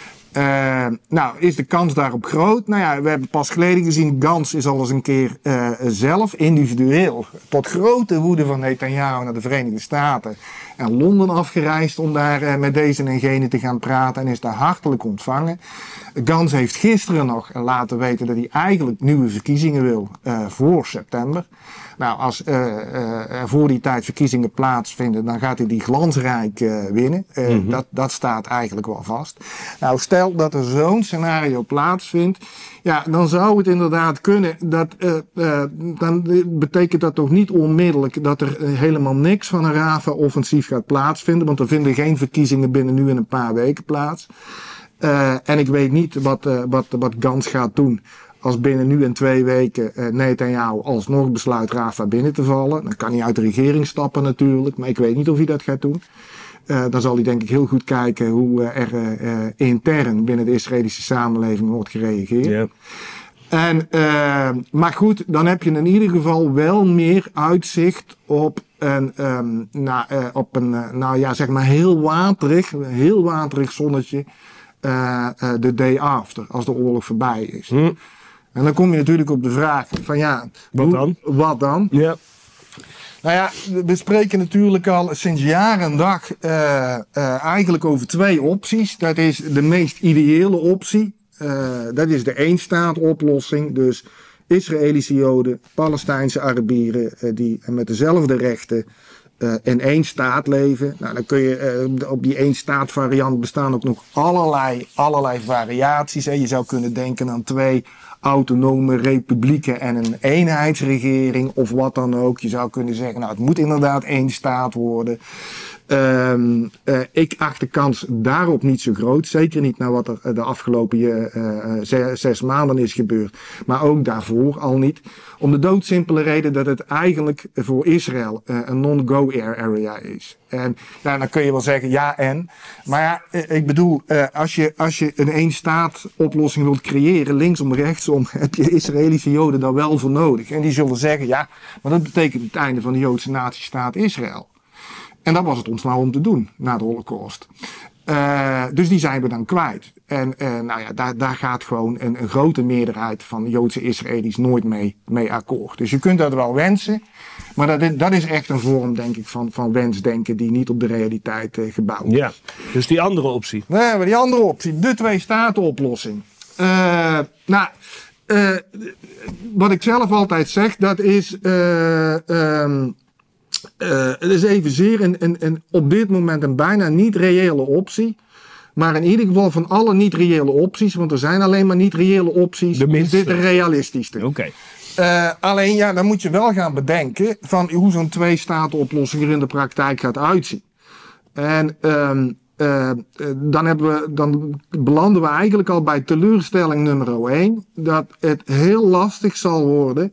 B: Uh, nou, is de kans daarop groot? Nou ja, we hebben pas geleden gezien, Gantz is al eens een keer uh, zelf individueel tot grote woede van Netanyahu naar de Verenigde Staten en Londen afgereisd om daar uh, met deze en gene te gaan praten en is daar hartelijk ontvangen. Gantz heeft gisteren nog laten weten dat hij eigenlijk nieuwe verkiezingen wil uh, voor september. Nou, als uh, uh, er voor die tijd verkiezingen plaatsvinden, dan gaat hij die glansrijk uh, winnen. Uh, mm-hmm. dat, dat staat eigenlijk wel vast. Nou, stel dat er zo'n scenario plaatsvindt, ja, dan zou het inderdaad kunnen. Dat, uh, uh, dan betekent dat toch niet onmiddellijk dat er uh, helemaal niks van een Rafah-offensief gaat plaatsvinden, want er vinden geen verkiezingen binnen nu en een paar weken plaats. Uh, en ik weet niet wat, uh, wat, wat Gantz gaat doen als binnen nu en twee weken uh, Netanyahu alsnog besluit Rafah binnen te vallen. Dan kan hij uit de regering stappen natuurlijk, maar ik weet niet of hij dat gaat doen. Uh, dan zal hij denk ik heel goed kijken hoe uh, er uh, intern binnen de Israëlische samenleving wordt gereageerd. Yeah. En, uh, maar goed, dan heb je in ieder geval wel meer uitzicht op een, um, nou, uh, op een uh, nou ja, zeg maar heel waterig, heel waterig zonnetje uh, uh, de day after, als de oorlog voorbij is. Hm. En dan kom je natuurlijk op de vraag van ja,
A: wat
B: hoe,
A: dan?
B: Wat dan?
A: Ja.
B: Nou ja, we spreken natuurlijk al sinds jaar en dag uh, uh, eigenlijk over twee opties. Dat is de meest ideële optie. Uh, dat is de eenstaatoplossing. Dus Israëlische Joden, Palestijnse Arabieren uh, die met dezelfde rechten uh, in één staat leven. Nou, dan kun je uh, op die één-staat variant bestaan ook nog allerlei, allerlei variaties. Hè. Je zou kunnen denken aan twee autonome republieken en een eenheidsregering of wat dan ook. Je zou kunnen zeggen, nou het moet inderdaad één staat worden. Um, uh, ik acht de kans daarop niet zo groot. Zeker niet naar wat er de afgelopen uh, uh, zes, zes maanden is gebeurd. Maar ook daarvoor al niet. Om de doodsimpele reden dat het eigenlijk voor Israël uh, een non-go area is. En nou, dan kun je wel zeggen ja en. Maar ja, ik bedoel, uh, als je, als je een één-staat oplossing wilt creëren, linksom, rechtsom, heb je Israëlische Joden daar wel voor nodig. En die zullen zeggen ja, maar dat betekent het einde van de Joodse natiestaat Israël. En dat was het ons nou om te doen, na de Holocaust. Uh, dus die zijn we dan kwijt. En uh, nou ja, daar, daar gaat gewoon een, een grote meerderheid van Joodse Israëli's nooit mee, mee akkoord. Dus je kunt dat wel wensen, maar dat is, dat is echt een vorm, denk ik, van, van wensdenken die niet op de realiteit uh, gebouwd is.
A: Ja, dus die andere optie.
B: Nee, maar die andere optie, de twee-staten-oplossing. Uh, nou, uh, wat ik zelf altijd zeg, dat is... Uh, um, Uh, het is evenzeer een, een, een, op dit moment een bijna niet reële optie. Maar in ieder geval van alle niet reële opties, want er zijn alleen maar niet reële opties, is dit de realistischste.
A: Oké. Okay.
B: Uh, alleen ja, dan moet je wel gaan bedenken van hoe zo'n twee-staten-oplossing er in de praktijk gaat uitzien. En um, uh, dan, hebben we, dan belanden we eigenlijk al bij teleurstelling nummer één. Dat het heel lastig zal worden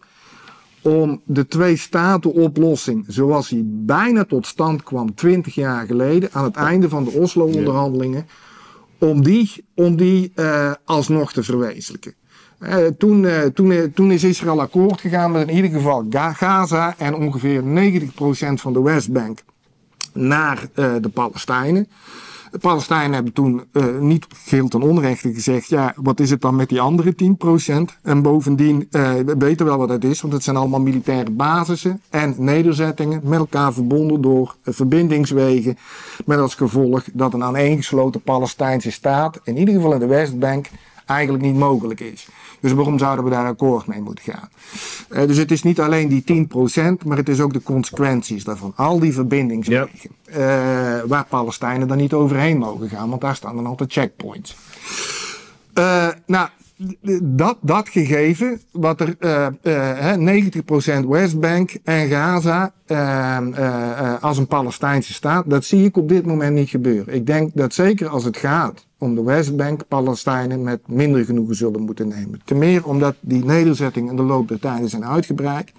B: om de twee-staten-oplossing, zoals die bijna tot stand kwam twintig jaar geleden, aan het einde van de Oslo-onderhandelingen, om die, om die uh, alsnog te verwezenlijken. Uh, toen, uh, toen, uh, toen is Israël akkoord gegaan met in ieder geval Gaza en ongeveer negentig procent van de Westbank naar uh, de Palestijnen. De Palestijnen hebben toen uh, niet geheel ten onrechte gezegd, ja, wat is het dan met die andere tien procent? En bovendien, uh, we weten wel wat het is, want het zijn allemaal militaire basissen en nederzettingen met elkaar verbonden door uh, verbindingswegen, met als gevolg dat een aaneengesloten Palestijnse staat, in ieder geval in de Westbank, eigenlijk niet mogelijk is. Dus waarom zouden we daar akkoord mee moeten gaan? Uh, dus het is niet alleen die tien procent, maar het is ook de consequenties daarvan. Al die verbindingswegen. Yep. Uh, waar Palestijnen dan niet overheen mogen gaan, want daar staan dan altijd checkpoints. Uh, nou, dat, dat gegeven, wat er uh, uh, negentig procent Westbank en Gaza uh, uh, uh, als een Palestijnse staat, dat zie ik op dit moment niet gebeuren. Ik denk dat zeker als het gaat om de Westbank, Palestijnen met minder genoegen zullen moeten nemen. Ten meer omdat die nederzettingen in de loop der tijden zijn uitgebreid.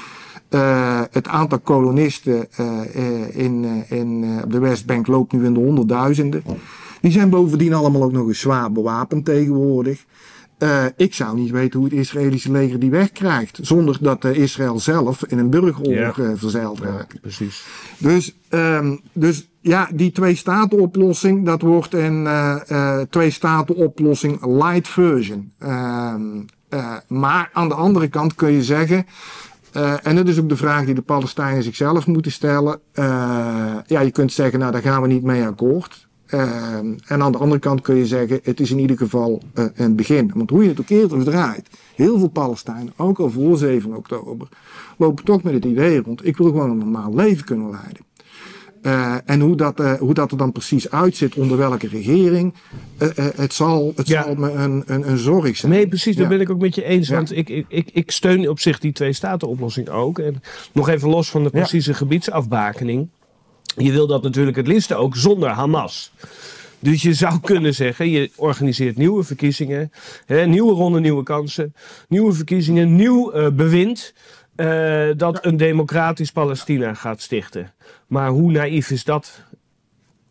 B: Uh, het aantal kolonisten uh, uh, in, uh, in uh, de Westbank loopt nu in de honderdduizenden. Die zijn bovendien allemaal ook nog eens zwaar bewapend tegenwoordig. Uh, ik zou niet weten hoe het Israëlische leger die wegkrijgt, zonder dat uh, Israël zelf in een burgeroorlog uh, verzeild raakt.
A: Ja, precies.
B: Dus, um, dus ja, die twee-staten-oplossing, dat wordt een uh, uh, twee-staten-oplossing light version. Uh, uh, maar aan de andere kant kun je zeggen, uh, en dat is ook de vraag die de Palestijnen zichzelf moeten stellen. Uh, ja, je kunt zeggen, nou daar gaan we niet mee akkoord. Uh, en aan de andere kant kun je zeggen, het is in ieder geval uh, een begin. Want hoe je het ook eerder of draait, heel veel Palestijnen, ook al voor zeven oktober, lopen toch met het idee rond, ik wil gewoon een normaal leven kunnen leiden. Uh, en hoe dat, uh, hoe dat er dan precies uitziet, onder welke regering, uh, uh, het zal, het ja. zal me een, een, een zorg zijn.
A: Nee, precies, daar ja. ben ik ook met je eens.
B: Ja.
A: Want ik, ik, ik, ik steun op zich die twee-staten-oplossing ook. En nog even los van de precieze ja. gebiedsafbakening. Je wil dat natuurlijk het liefst ook zonder Hamas. Dus je zou kunnen zeggen, je organiseert nieuwe verkiezingen, hè, nieuwe ronde, nieuwe kansen, nieuwe verkiezingen, nieuw uh, bewind, uh, dat een democratisch Palestina gaat stichten. Maar hoe naïef is dat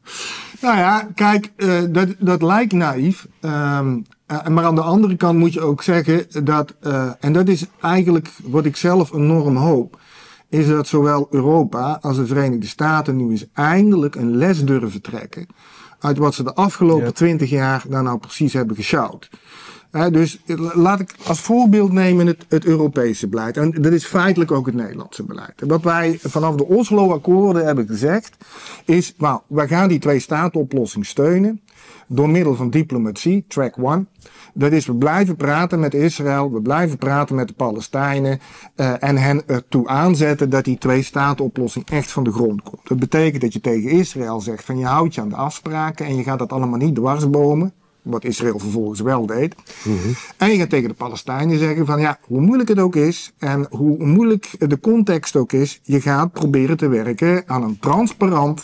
B: Nou ja, kijk, uh, dat, dat lijkt naïef. Um, uh, maar aan de andere kant moet je ook zeggen dat, uh, en dat is eigenlijk wat ik zelf enorm hoop, is dat zowel Europa als de Verenigde Staten nu eens eindelijk een les durven trekken uit wat ze de afgelopen twintig ja. jaar daar nou precies hebben gesjouwd. Uh, dus laat ik als voorbeeld nemen het, het Europese beleid. En dat is feitelijk ook het Nederlandse beleid. Wat wij vanaf de Oslo-akkoorden hebben gezegd is, nou, wij gaan die twee-staten-oplossing steunen door middel van diplomatie, track one. Dat is, we blijven praten met Israël, we blijven praten met de Palestijnen uh, en hen ertoe aanzetten dat die twee-staten-oplossing echt van de grond komt. Dat betekent dat je tegen Israël zegt van je houdt je aan de afspraken en je gaat dat allemaal niet dwarsbomen. Wat Israël vervolgens wel deed. Mm-hmm. En je gaat tegen de Palestijnen zeggen van ja, hoe moeilijk het ook is en hoe moeilijk de context ook is, je gaat proberen te werken aan een transparant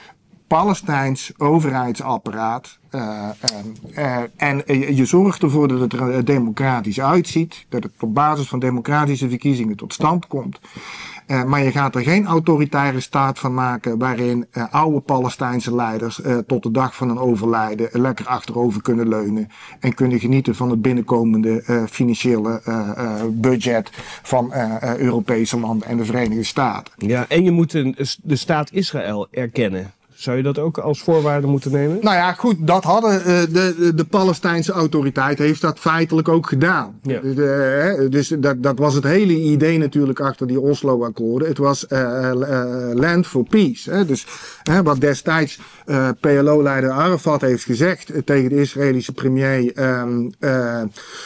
B: Palestijns overheidsapparaat. Uh, uh, uh, en uh, je zorgt ervoor dat het er democratisch uitziet, dat het op basis van democratische verkiezingen tot stand komt. Uh, maar je gaat er geen autoritaire staat van maken waarin uh, oude Palestijnse leiders uh, tot de dag van hun overlijden uh, lekker achterover kunnen leunen en kunnen genieten van het binnenkomende uh, financiële uh, uh, budget van uh, uh, Europese landen en de Verenigde Staten.
A: Ja, en je moet de, de staat Israël erkennen. Zou je dat ook als voorwaarde moeten nemen?
B: Nou ja, goed, dat hadden uh, de, de, de Palestijnse autoriteit heeft dat feitelijk ook gedaan. Ja. De, de, dus dat, dat was het hele idee natuurlijk achter die Oslo-akkoorden. Het was uh, uh, land for peace. Hè? Dus uh, wat destijds uh, P L O-leider Arafat heeft gezegd uh, tegen de Israëlische premier um, uh,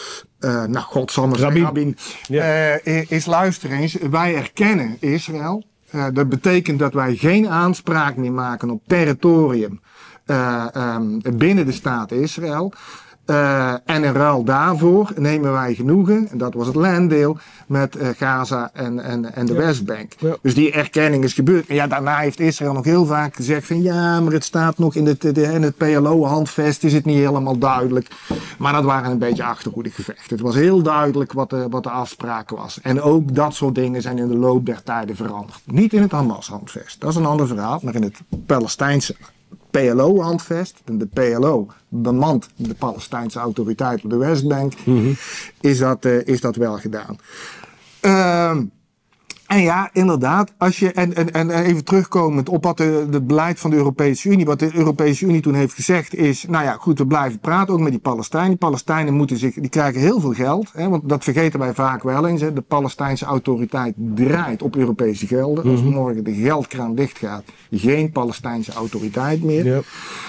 B: Uh, nou, godsamme Rabin, Rabin ja. uh, is luister eens, wij erkennen Israël. Uh, dat betekent dat wij geen aanspraak meer maken op territorium uh, um, binnen de staat Israël. Uh, en in ruil daarvoor nemen wij genoegen, en dat was het landdeel, met uh, Gaza en, en, en de ja. Westbank. Ja. Dus die erkenning is gebeurd. En ja, daarna heeft Israël nog heel vaak gezegd van ja, maar het staat nog in het, de, in het P L O-handvest, is het niet helemaal duidelijk. Maar dat waren een beetje achterhoedegevechten. Het was heel duidelijk wat de, wat de afspraken was. En ook dat soort dingen zijn in de loop der tijden veranderd. Niet in het Hamas-handvest, dat is een ander verhaal, maar in het Palestijnse P L O-handvest, de P L O bemant de Palestijnse autoriteit op de Westbank, mm-hmm. is, dat, uh, is dat wel gedaan. Uh, en ja, inderdaad, als je, en, en, en even terugkomend op wat de, de beleid van de Europese Unie, wat de Europese Unie toen heeft gezegd is, nou ja, goed, we blijven praten, ook met die Palestijnen. Die Palestijnen moeten zich, die krijgen heel veel geld, hè, want dat vergeten wij vaak wel eens. Hè. De Palestijnse autoriteit draait op Europese gelden. Mm-hmm. Als morgen de geldkraan dicht gaat, geen Palestijnse autoriteit meer. Yep.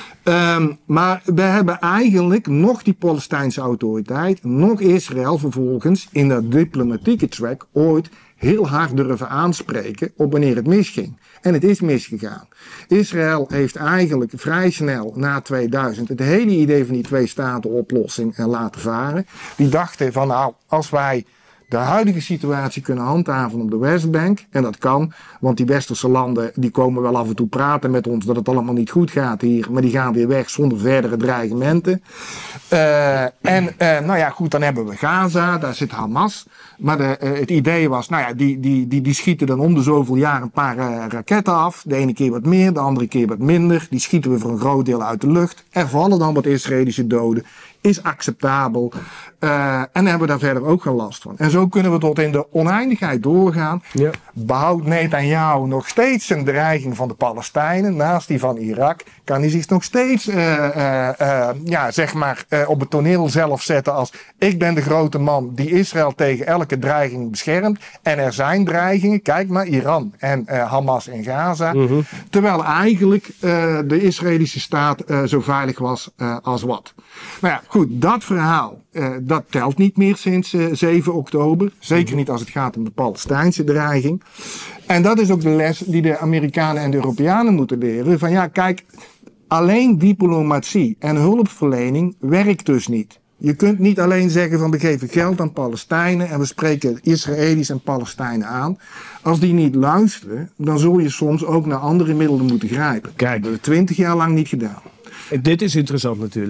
B: Um, maar we hebben eigenlijk nog die Palestijnse autoriteit, nog Israël vervolgens in dat diplomatieke track ooit heel hard durven aanspreken op wanneer het misging. En het is misgegaan. Israël heeft eigenlijk vrij snel na tweeduizend het hele idee van die twee-staten-oplossing laten varen. Die dachten van nou, als wij de huidige situatie kunnen handhaven op de Westbank, en dat kan, want die westerse landen die komen wel af en toe praten met ons dat het allemaal niet goed gaat hier, maar die gaan weer weg zonder verdere dreigementen. Uh, en uh, nou ja, goed, dan hebben we Gaza, daar zit Hamas. Maar de, uh, het idee was, nou ja, die, die, die, die schieten dan om de zoveel jaar een paar uh, raketten af. De ene keer wat meer, de andere keer wat minder. Die schieten we voor een groot deel uit de lucht. Er vallen dan wat Israëlische doden. Is acceptabel. Uh, en hebben we daar verder ook geen last van. En zo kunnen we tot in de oneindigheid doorgaan. Ja. Behoudt Netanyahu nog steeds een dreiging van de Palestijnen, naast die van Irak. Kan hij zich nog steeds uh, uh, uh, ja, zeg maar, uh, op het toneel zelf zetten als ik ben de grote man die Israël tegen elke dreiging beschermt. En er zijn dreigingen, kijk maar, Iran en uh, Hamas in Gaza. Mm-hmm. Terwijl eigenlijk uh, de Israëlische staat uh, zo veilig was uh, als wat. Nou ja, goed, dat verhaal, uh, dat telt niet meer sinds uh, zeven oktober. Zeker niet als het gaat om de Palestijnse dreiging. En dat is ook de les die de Amerikanen en de Europeanen moeten leren. Van ja, kijk, alleen diplomatie en hulpverlening werkt dus niet. Je kunt niet alleen zeggen van we geven geld aan Palestijnen en we spreken Israëli's en Palestijnen aan. Als die niet luisteren, dan zul je soms ook naar andere middelen moeten grijpen. Kijk, dat hebben we twintig jaar lang niet gedaan.
A: Dit is interessant natuurlijk.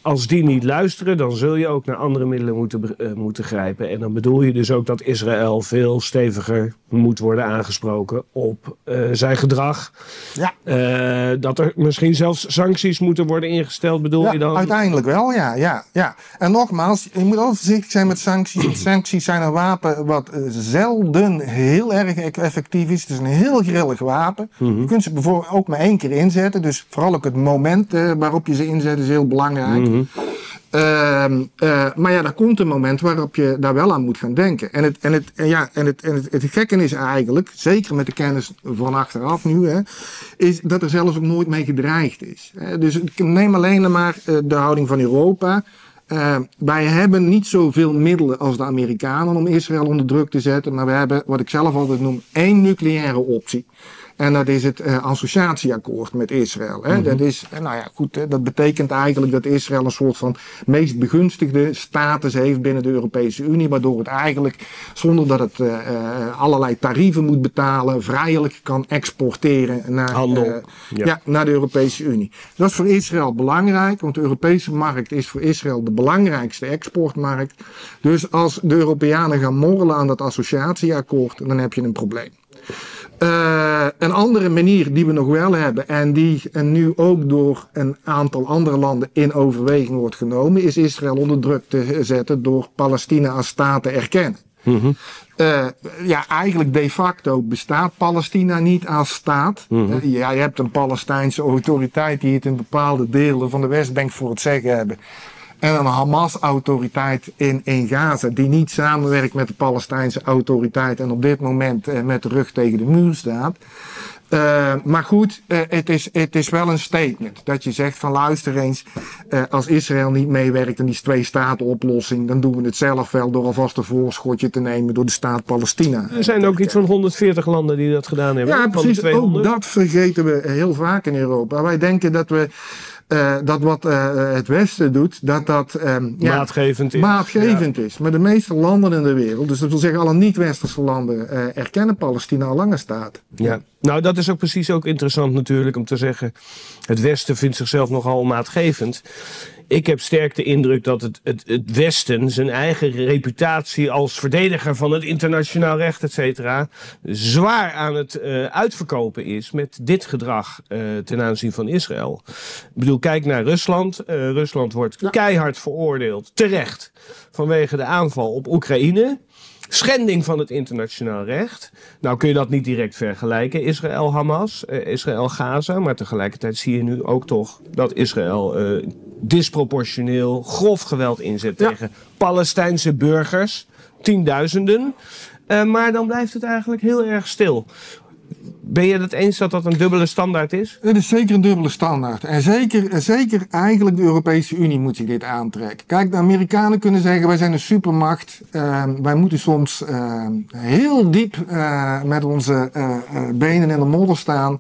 A: als die niet luisteren, dan zul je ook naar andere middelen moeten, uh, moeten grijpen. En dan bedoel je dus ook dat Israël veel steviger moet worden aangesproken op uh, zijn gedrag.
B: Ja.
A: Uh, dat er misschien zelfs sancties moeten worden ingesteld, bedoel
B: ja,
A: je dan?
B: Uiteindelijk wel, ja, ja, ja. En nogmaals, je moet altijd voorzichtig zijn met sancties. Sancties zijn een wapen wat uh, zelden heel erg effectief is. Het is een heel grillig wapen. Mm-hmm. Je kunt ze bijvoorbeeld ook maar één keer inzetten. Dus vooral ook het moment uh, waarop je ze inzet is heel belangrijk. Mm-hmm. Uh, uh, maar ja, daar komt een moment waarop je daar wel aan moet gaan denken. En het, en het, en ja, en het, en het, het gekke is eigenlijk, zeker met de kennis van achteraf nu, hè, is dat er zelfs ook nooit mee gedreigd is. Hè. Dus neem alleen maar uh, de houding van Europa. Uh, wij hebben niet zoveel middelen als de Amerikanen om Israël onder druk te zetten. Maar we hebben, wat ik zelf altijd noem, één nucleaire optie. En dat is het uh, associatieakkoord met Israël. Hè. Mm-hmm. Dat is, nou ja, goed, hè, dat betekent eigenlijk dat Israël een soort van meest begunstigde status heeft binnen de Europese Unie. Waardoor het eigenlijk, zonder dat het uh, uh, allerlei tarieven moet betalen, vrijelijk kan exporteren naar,
A: Handel.
B: Uh,
A: ja.
B: Ja, naar de Europese Unie. Dat is voor Israël belangrijk, want de Europese markt is voor Israël de belangrijkste exportmarkt. Dus als de Europeanen gaan morrelen aan dat associatieakkoord, dan heb je een probleem. Uh, een andere manier die we nog wel hebben en die en nu ook door een aantal andere landen in overweging wordt genomen, is Israël onder druk te zetten door Palestina als staat te erkennen. Mm-hmm. Uh, ja, eigenlijk de facto bestaat Palestina niet als staat. Mm-hmm. Uh, ja, je hebt een Palestijnse autoriteit die het in bepaalde delen van de Westbank voor het zeggen hebben. En een Hamas-autoriteit in, in Gaza die niet samenwerkt met de Palestijnse autoriteit en op dit moment uh, met de rug tegen de muur staat. Uh, maar goed, uh, het, is, het is wel een statement dat je zegt van luister eens, uh, als Israël niet meewerkt in die twee-staten-oplossing, dan doen we het zelf wel door alvast een voorschotje te nemen door de staat Palestina.
A: Er zijn ook iets van honderdveertig landen die dat gedaan hebben.
B: Ja, precies. Ook dat vergeten we heel vaak in Europa. Wij denken dat we Uh, dat wat uh, het Westen doet, dat dat um, ja,
A: maatgevend is.
B: Maatgevend
A: ja.
B: is. Maar de meeste landen in de wereld, dus dat wil zeggen alle niet-Westerse landen, uh, erkennen Palestina al langer staat.
A: Ja. Nou, dat is ook precies ook interessant natuurlijk om te zeggen, het Westen vindt zichzelf nogal maatgevend. Ik heb sterk de indruk dat het, het, het Westen zijn eigen reputatie als verdediger van het internationaal recht, et cetera, zwaar aan het uh, uitverkopen is met dit gedrag uh, ten aanzien van Israël. Ik bedoel, kijk naar Rusland. Uh, Rusland wordt ja. keihard veroordeeld, terecht, vanwege de aanval op Oekraïne. Schending van het internationaal recht. Nou kun je dat niet direct vergelijken, Israël-Hamas, uh, Israël-Gaza. Maar tegelijkertijd zie je nu ook toch dat Israël uh, disproportioneel grof geweld inzet ja. tegen Palestijnse burgers. Tienduizenden. Uh, maar dan blijft het eigenlijk heel erg stil. Ben je het eens dat dat een dubbele standaard is?
B: Het is zeker een dubbele standaard. En zeker, zeker eigenlijk de Europese Unie moet zich dit aantrekken. Kijk, de Amerikanen kunnen zeggen, wij zijn een supermacht. Uh, wij moeten soms uh, heel diep uh, met onze uh, uh, benen in de modder staan.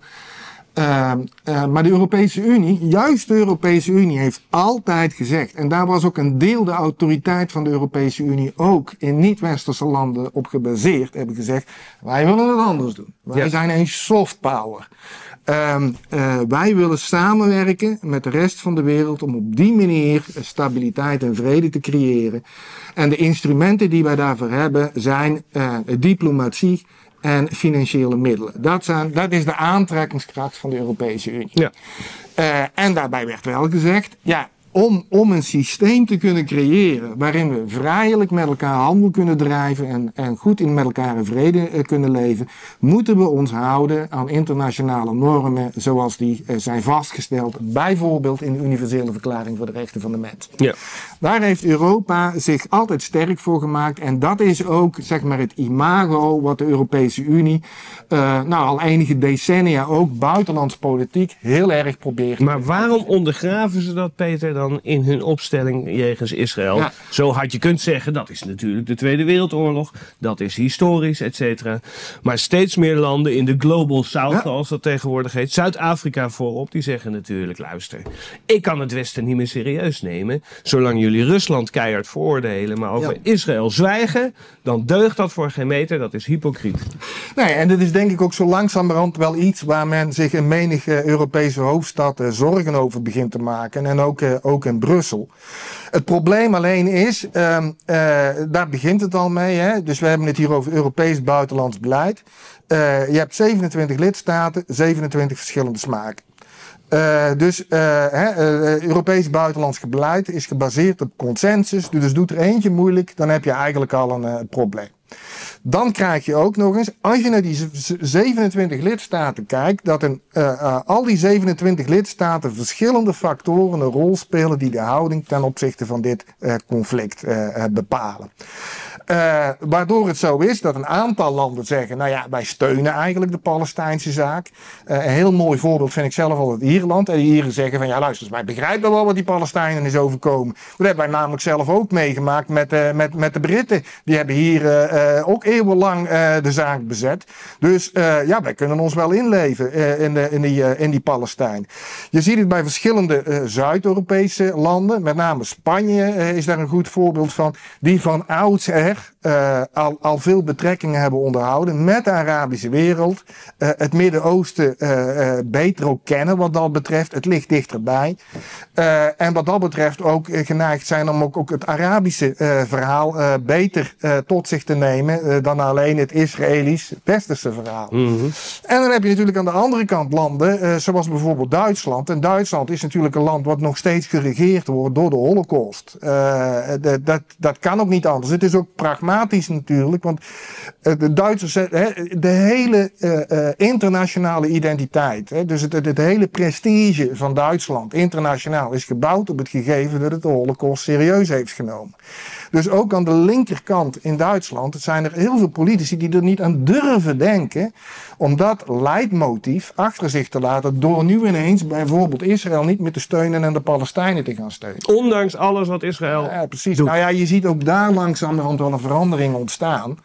B: Uh, uh, maar de Europese Unie, juist de Europese Unie, heeft altijd gezegd, en daar was ook een deel de autoriteit van de Europese Unie ook in niet-westerse landen op gebaseerd, hebben gezegd, wij willen het anders doen. Wij ja. zijn een soft power. Uh, uh, wij willen samenwerken met de rest van de wereld om op die manier stabiliteit en vrede te creëren. En de instrumenten die wij daarvoor hebben zijn uh, diplomatie en financiële middelen. Dat, zijn, dat is de aantrekkingskracht van de Europese Unie. Ja. Uh, en daarbij werd wel gezegd, ja, om, om een systeem te kunnen creëren waarin we vrijelijk met elkaar handel kunnen drijven en, en goed in met elkaar in vrede uh, kunnen leven, moeten we ons houden aan internationale normen zoals die uh, zijn vastgesteld, bijvoorbeeld in de Universele Verklaring voor de Rechten van de Mens. Ja. Daar heeft Europa zich altijd sterk voor gemaakt en dat is ook zeg maar het imago wat de Europese Unie uh, nou al enige decennia ook buitenlands politiek heel erg probeert.
A: Maar waarom ondergraven ze dat, Peter, dan in hun opstelling jegens Israël? Ja. Zo had je kunt zeggen, dat is natuurlijk de Tweede Wereldoorlog, dat is historisch, et cetera. Maar steeds meer landen in de Global South, ja. zoals dat tegenwoordig heet, Zuid-Afrika voorop, die zeggen natuurlijk, luister, ik kan het Westen niet meer serieus nemen, zolang jullie Rusland keihard veroordelen, maar over ja. Israël zwijgen, dan deugt dat voor geen meter, dat is hypocriet.
B: Nee, en dit is denk ik ook zo langzamerhand wel iets waar men zich in menige Europese hoofdstad uh, zorgen over begint te maken. En ook, uh, ook in Brussel. Het probleem alleen is, uh, uh, daar begint het al mee. Hè? Dus we hebben het hier over Europees buitenlands beleid. Uh, je hebt zevenentwintig lidstaten, zevenentwintig verschillende smaken. Uh, dus uh, hè, uh, Europees buitenlands beleid is gebaseerd op consensus. Dus doet er eentje moeilijk, dan heb je eigenlijk al een uh, probleem. Dan krijg je ook nog eens, als je naar die zevenentwintig lidstaten kijkt, dat een, uh, uh, al die zevenentwintig lidstaten verschillende factoren een rol spelen die de houding ten opzichte van dit uh, conflict uh, uh, bepalen. Uh, waardoor het zo is dat een aantal landen zeggen, nou ja, wij steunen eigenlijk de Palestijnse zaak. Uh, een heel mooi voorbeeld vind ik zelf altijd Ierland. En die Ieren zeggen van, ja luister, wij begrijpen wel wat die Palestijnen is overkomen. Dat hebben wij namelijk zelf ook meegemaakt met, uh, met, met de Britten. Die hebben hier uh, uh, ook eeuwenlang uh, de zaak bezet. Dus uh, ja, wij kunnen ons wel inleven uh, in, de, in, die, uh, in die Palestijn. Je ziet het bij verschillende uh, Zuid-Europese landen. Met name Spanje uh, is daar een goed voorbeeld van. Die van oudsher Uh, al, al veel betrekkingen hebben onderhouden met de Arabische wereld. Uh, het Midden-Oosten uh, uh, beter ook kennen wat dat betreft. Het ligt dichterbij. Uh, en wat dat betreft ook uh, geneigd zijn om ook, ook het Arabische uh, verhaal uh, beter uh, tot zich te nemen uh, dan alleen het Israëlisch-Westerse verhaal. Mm-hmm. En dan heb je natuurlijk aan de andere kant landen uh, zoals bijvoorbeeld Duitsland. En Duitsland is natuurlijk een land wat nog steeds geregeerd wordt door de Holocaust. Uh, de, dat, dat kan ook niet anders. Het is ook pragmatisch natuurlijk, want de Duitsers, de hele uh, uh, internationale identiteit, hè, dus het, het, het hele prestige van Duitsland internationaal is gebouwd op het gegeven dat het de Holocaust serieus heeft genomen. Dus ook aan de linkerkant in Duitsland zijn er heel veel politici die er niet aan durven denken om dat leidmotief achter zich te laten door nu ineens bijvoorbeeld Israël niet meer te steunen en de Palestijnen te gaan steunen.
A: Ondanks alles wat Israël
B: Ja, precies.
A: doet.
B: Nou ja, je ziet ook daar langzamerhand wel een verandering ontstaan.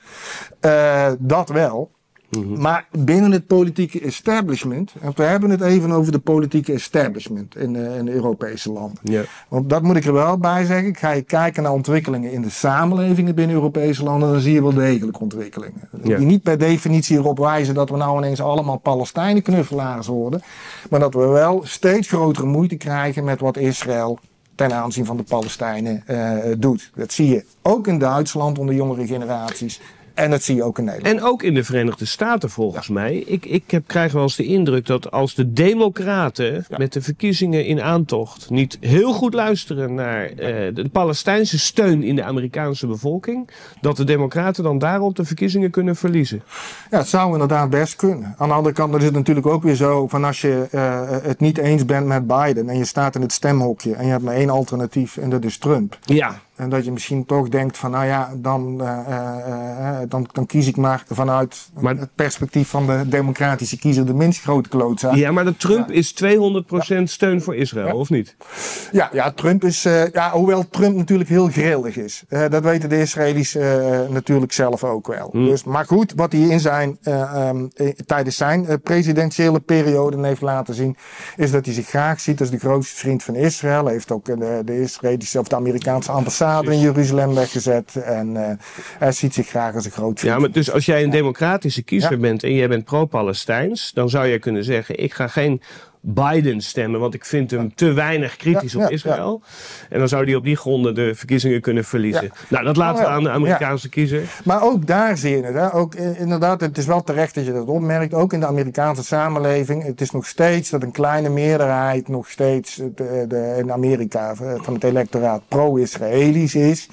B: Uh, dat wel. Mm-hmm. Maar binnen het politieke establishment, en we hebben het even over de politieke establishment in de, in de Europese landen. Yeah. Want dat moet ik er wel bij zeggen. Ik ga je kijken naar ontwikkelingen in de samenlevingen binnen Europese landen, dan zie je wel degelijk ontwikkelingen. Yeah. Die niet per definitie erop wijzen dat we nou ineens allemaal Palestijnenknuffelaars worden, maar dat we wel steeds grotere moeite krijgen met wat Israël ten aanzien van de Palestijnen uh, doet. Dat zie je ook in Duitsland onder jongere generaties. En dat zie je ook in Nederland.
A: En ook in de Verenigde Staten volgens ja. mij. Ik, ik heb, krijg wel eens de indruk dat als de democraten ja. met de verkiezingen in aantocht niet heel goed luisteren naar uh, de Palestijnse steun in de Amerikaanse bevolking, dat de democraten dan daarop de verkiezingen kunnen verliezen.
B: Ja, het zou inderdaad best kunnen. Aan de andere kant is het natuurlijk ook weer zo van als je uh, het niet eens bent met Biden en je staat in het stemhokje en je hebt maar één alternatief en dat is Trump.
A: Ja.
B: En dat je misschien toch denkt van nou ja, dan, uh, uh, dan, dan kies ik maar vanuit maar, het perspectief van de democratische kiezer de minst grote klootzaak.
A: Ja, maar de Trump ja. is tweehonderd procent ja. steun voor Israël, ja. of niet?
B: Ja, ja, Trump is, uh, ja, hoewel Trump natuurlijk heel grillig is. Uh, dat weten de Israëli's uh, natuurlijk zelf ook wel. Hmm. Dus, maar goed, wat hij in zijn, uh, um, tijdens zijn uh, presidentiële periode heeft laten zien, is dat hij zich graag ziet als de grootste vriend van Israël. Hij heeft ook de, de Israëlische of de Amerikaanse ambassade in Jeruzalem weggezet en uh, hij ziet zich graag als een groot vriend.
A: Ja, maar dus als jij een democratische kiezer ja. bent en jij bent pro-Palestijns, dan zou je kunnen zeggen, ik ga geen Biden stemmen, want ik vind hem te weinig kritisch ja, ja, op Israël. Ja. En dan zou hij op die gronden de verkiezingen kunnen verliezen. Ja. Nou, dat laten we aan de Amerikaanse ja. kiezer.
B: Maar ook daar zie je het. Hè? Ook, inderdaad, het is wel terecht dat je dat opmerkt. Ook in de Amerikaanse samenleving. Het is nog steeds dat een kleine meerderheid nog steeds de, de, in Amerika van het electoraat pro-Israëlisch is.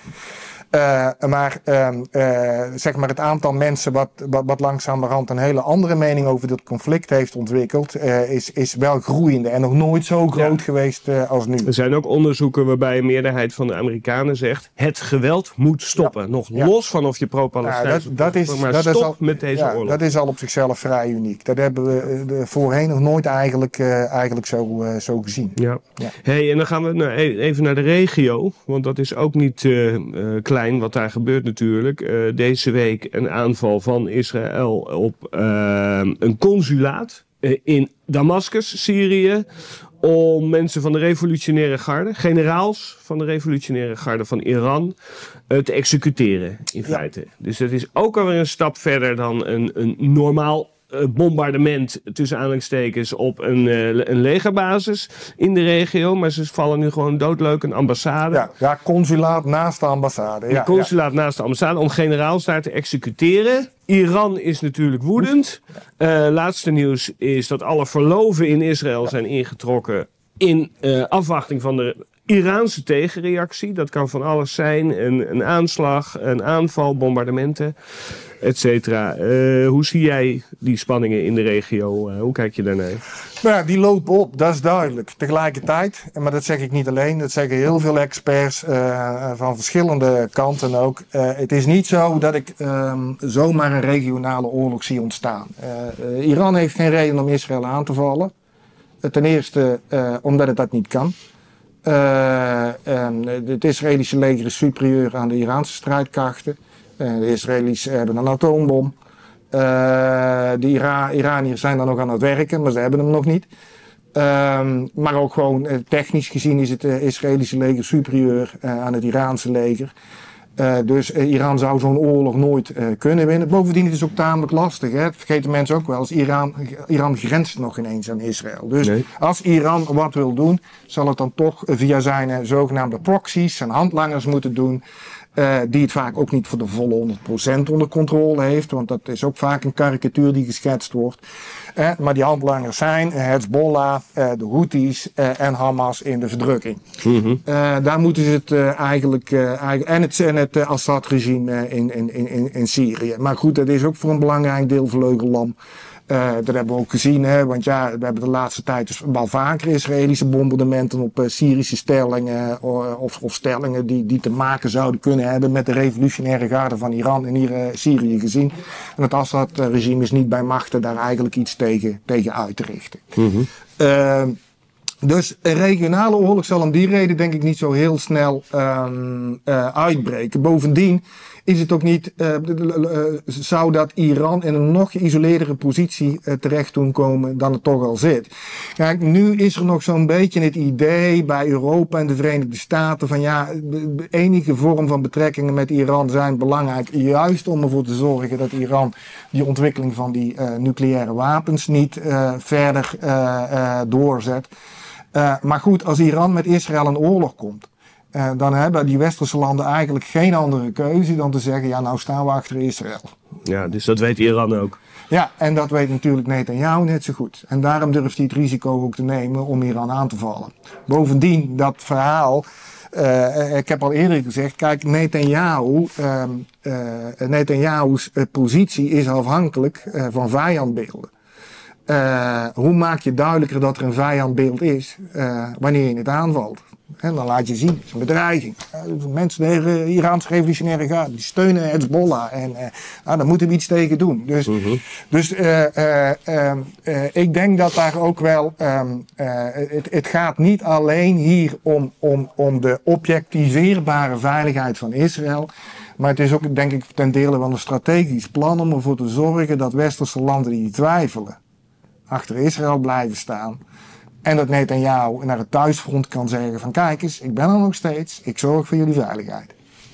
B: Uh, maar, uh, uh, zeg maar het aantal mensen wat, wat, wat langzamerhand een hele andere mening over dit conflict heeft ontwikkeld, uh, is, is wel groeiende en nog nooit zo groot ja. geweest uh, als nu.
A: Er zijn ook onderzoeken waarbij een meerderheid van de Amerikanen zegt, het geweld moet stoppen. Ja. Nog ja. los van of je pro-Palestijn
B: ja, dat, dat is,
A: maar
B: dat
A: stop
B: is al,
A: met deze
B: ja,
A: oorlog.
B: Dat is al op zichzelf vrij uniek. Dat hebben we uh, voorheen nog nooit eigenlijk, uh, eigenlijk zo, uh, zo gezien.
A: Ja. Ja. Hey, en dan gaan we nou, even naar de regio, want dat is ook niet uh, uh, klein. Wat daar gebeurt natuurlijk. Uh, deze week een aanval van Israël op uh, een consulaat uh, in Damascus, Syrië. om mensen van de revolutionaire garde, generaals van de revolutionaire garde van Iran, uh, te executeren in ja. feite. Dus dat is ook alweer een stap verder dan een, een normaal uh, bombardement tussen aanhalingstekens op een, uh, een legerbasis in de regio. Maar ze vallen nu gewoon doodleuk een ambassade.
B: Ja, ja consulaat naast de ambassade. Ja,
A: een consulaat ja. naast de ambassade om generaals daar te executeren. Iran is natuurlijk woedend. Uh, laatste nieuws is dat alle verloven in Israël ja. zijn ingetrokken in uh, afwachting van de Iraanse tegenreactie. Dat kan van alles zijn. Een, een aanslag, een aanval, bombardementen, et cetera. Uh, hoe zie jij die spanningen in de regio? Uh, hoe kijk je daarnaar?
B: Nou ja, die lopen op, dat is duidelijk. Tegelijkertijd, maar dat zeg ik niet alleen, dat zeggen heel veel experts uh, van verschillende kanten ook. Uh, het is niet zo dat ik um, zomaar een regionale oorlog zie ontstaan. Uh, uh, Iran heeft geen reden om Israël aan te vallen. Uh, ten eerste uh, omdat het dat niet kan. Uh, um, het Israëlische leger is superieur aan de Iraanse strijdkrachten. Uh, de Israëli's hebben een atoombom. Uh, de Ira- Iraniërs zijn dan nog aan het werken, maar ze hebben hem nog niet. Um, maar ook gewoon uh, technisch gezien is het uh, Israëlische leger superieur uh, aan het Iraanse leger. Uh, dus uh, Iran zou zo'n oorlog nooit uh, kunnen winnen. Bovendien is het ook tamelijk lastig. Hè? Dat vergeten mensen ook wel eens. Iran, Iran grenst nog ineens aan Israël. Dus nee. als Iran wat wil doen, zal het dan toch via zijn uh, zogenaamde proxies, zijn handlangers moeten doen. Uh, die het vaak ook niet voor de volle honderd procent onder controle heeft. Want dat is ook vaak een karikatuur die geschetst wordt. Uh, maar die handlangers zijn uh, Hezbollah, uh, de Houthis uh, en Hamas in de verdrukking. Mm-hmm. Uh, daar moeten ze het uh, eigenlijk... Uh, eigenlijk en het, en het uh, Assad-regime uh, in, in, in, in Syrië. Maar goed, dat is ook voor een belangrijk deel vleugellam. Uh, dat hebben we ook gezien, hè? Want ja, we hebben de laatste tijd dus wel vaker Israëlische bombardementen op uh, Syrische stellingen uh, of, of stellingen die, die te maken zouden kunnen hebben met de revolutionaire garde van Iran in hier, uh, Syrië gezien. En het Assad-regime is niet bij machten daar eigenlijk iets tegen, tegen uit te richten. Mm-hmm. Uh, Dus een regionale oorlog zal om die reden denk ik niet zo heel snel um, uh, uitbreken. Bovendien is het ook niet, uh, uh, zou dat Iran in een nog geïsoleerdere positie uh, terecht doen komen dan het toch al zit. Kijk, nu is er nog zo'n beetje het idee bij Europa en de Verenigde Staten van ja, de enige vorm van betrekkingen met Iran zijn belangrijk, juist om ervoor te zorgen dat Iran die ontwikkeling van die uh, nucleaire wapens niet uh, verder uh, uh, doorzet. Uh, maar goed, als Iran met Israël in oorlog komt, uh, dan hebben die westerse landen eigenlijk geen andere keuze dan te zeggen, ja, nou staan we achter Israël.
A: Ja, dus dat weet Iran ook.
B: Ja, en dat weet natuurlijk Netanyahu net zo goed. En daarom durft hij het risico ook te nemen om Iran aan te vallen. Bovendien, dat verhaal, uh, ik heb al eerder gezegd, kijk, Netanyahu, uh, uh, Netanyahu's uh, positie is afhankelijk uh, van vijandbeelden. Uh, hoe maak je duidelijker dat er een vijandbeeld is uh, wanneer je het aanvalt? En dan laat je zien, het is een bedreiging. Uh, mensen, de Iraanse revolutionaire garde, die steunen Hezbollah. En uh, nou, daar moeten we iets tegen doen. Dus, uh-huh. dus uh, uh, uh, uh, ik denk dat daar ook wel... Um, uh, het, het gaat niet alleen hier om, om, om de objectiveerbare veiligheid van Israël. Maar het is ook, denk ik, ten dele wel een strategisch plan om ervoor te zorgen dat westerse landen die twijfelen achter Israël blijven staan. En dat Netanyahu naar het thuisfront kan zeggen van kijk eens, ik ben er nog steeds, ik zorg voor jullie veiligheid.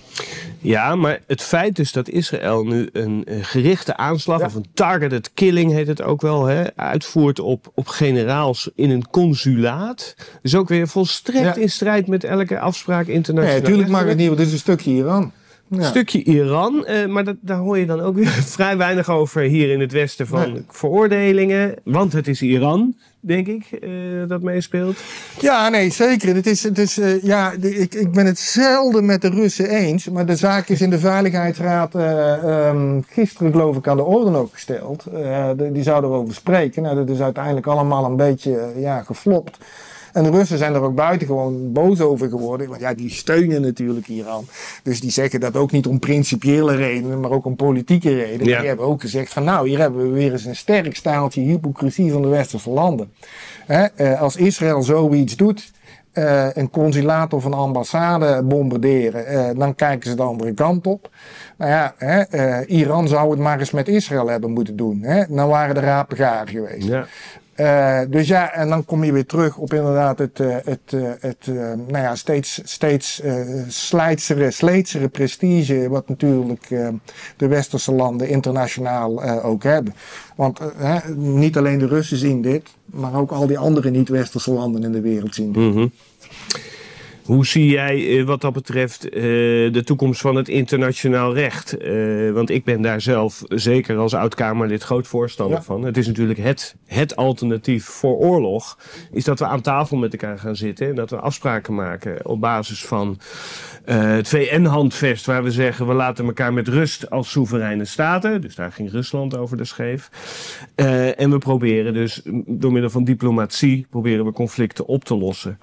A: Ja, maar het feit dus dat Israël nu een, een gerichte aanslag, ja. of een targeted killing heet het ook wel, hè, uitvoert op, op generaals in een consulaat, is ook weer volstrekt ja. in strijd met elke afspraak internationaal.
B: Nee, natuurlijk mag het niet, want dit is een stukje Iran.
A: Een
B: Ja.
A: stukje Iran, uh, maar dat, daar hoor je dan ook weer vrij weinig over hier in het Westen van nee. veroordelingen. Want het is Iran, denk ik, uh, dat meespeelt.
B: Ja, nee, zeker. Het is, het is, uh, ja, de, ik, ik ben het zelden met de Russen eens. Maar de zaak is in de Veiligheidsraad uh, um, gisteren geloof ik aan de orde ook gesteld. Uh, de, die zouden erover spreken. Nou, dat is uiteindelijk allemaal een beetje uh, ja, geflopt. En de Russen zijn er ook buitengewoon boos over geworden. Want ja, die steunen natuurlijk Iran. Dus die zeggen dat ook niet om principiële redenen, maar ook om politieke redenen. Ja. Die hebben ook gezegd van nou, hier hebben we weer eens een sterk staaltje hypocrisie van de westerse landen. He, uh, als Israël zoiets doet, uh, een consulaat of een ambassade bombarderen, uh, dan kijken ze de andere kant op. Nou ja, hè, uh, Iran zou het maar eens met Israël hebben moeten doen. Hè? Dan waren de rapen gaar geweest. Ja. Uh, dus ja, en dan kom je weer terug op inderdaad het, uh, het, uh, het uh, nou ja, steeds, steeds uh, slijtsere, sleetsere prestige wat natuurlijk uh, de westerse landen internationaal uh, ook hebben. Want uh, hè, niet alleen de Russen zien dit, maar ook al die andere niet-westerse landen in de wereld zien dit.
A: Mm-hmm. Hoe zie jij wat dat betreft uh, de toekomst van het internationaal recht? Uh, want ik ben daar zelf, zeker als oud-Kamerlid, groot voorstander ja. van. Het is natuurlijk het, het alternatief voor oorlog. Is dat we aan tafel met elkaar gaan zitten en dat we afspraken maken op basis van uh, het V N-handvest. Waar we zeggen, we laten elkaar met rust als soevereine staten. Dus daar ging Rusland over de scheef. Uh, en we proberen dus door middel van diplomatie proberen we conflicten op te lossen.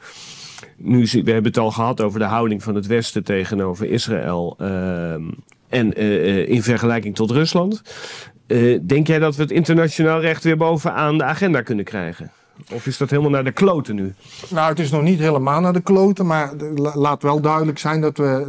A: Nu, we hebben het al gehad over de houding van het Westen tegenover Israël uh, en uh, in vergelijking tot Rusland. Uh, denk jij dat we het internationaal recht weer bovenaan de agenda kunnen krijgen? Of is dat helemaal naar de kloten nu?
B: Nou, het is nog niet helemaal naar de kloten, maar laat wel duidelijk zijn dat we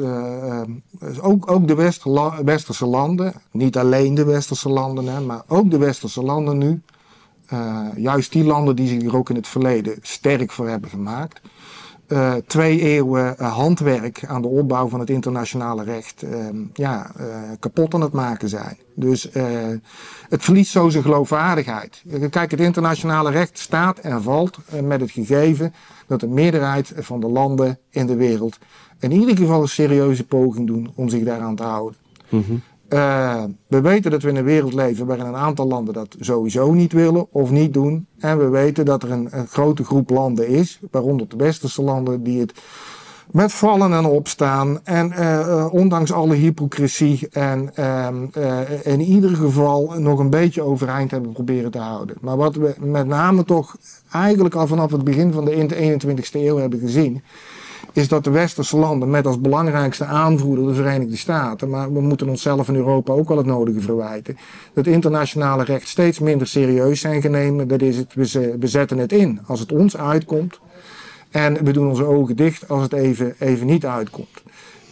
B: uh, ook, ook de West, westerse landen, niet alleen de westerse landen, hè, maar ook de westerse landen nu, uh, juist die landen die zich er ook in het verleden sterk voor hebben gemaakt, Uh, twee eeuwen uh, handwerk aan de opbouw van het internationale recht uh, ja, uh, kapot aan het maken zijn. Dus uh, het verliest zo zijn geloofwaardigheid. Kijk, het internationale recht staat en valt uh, met het gegeven dat de meerderheid van de landen in de wereld in ieder geval een serieuze poging doen om zich daaraan te houden. Mm-hmm. Uh, we weten dat we in een wereld leven waarin een aantal landen dat sowieso niet willen of niet doen. En we weten dat er een, een grote groep landen is, waaronder de westerse landen, die het met vallen en opstaan. En uh, uh, ondanks alle hypocrisie en uh, uh, in ieder geval nog een beetje overeind hebben proberen te houden. Maar wat we met name toch eigenlijk al vanaf het begin van de eenentwintigste eeuw hebben gezien, is dat de westerse landen met als belangrijkste aanvoerder de Verenigde Staten, maar we moeten onszelf in Europa ook wel het nodige verwijten, dat internationale recht steeds minder serieus zijn genomen. Dat is het, we zetten het in als het ons uitkomt en we doen onze ogen dicht als het even, even niet uitkomt.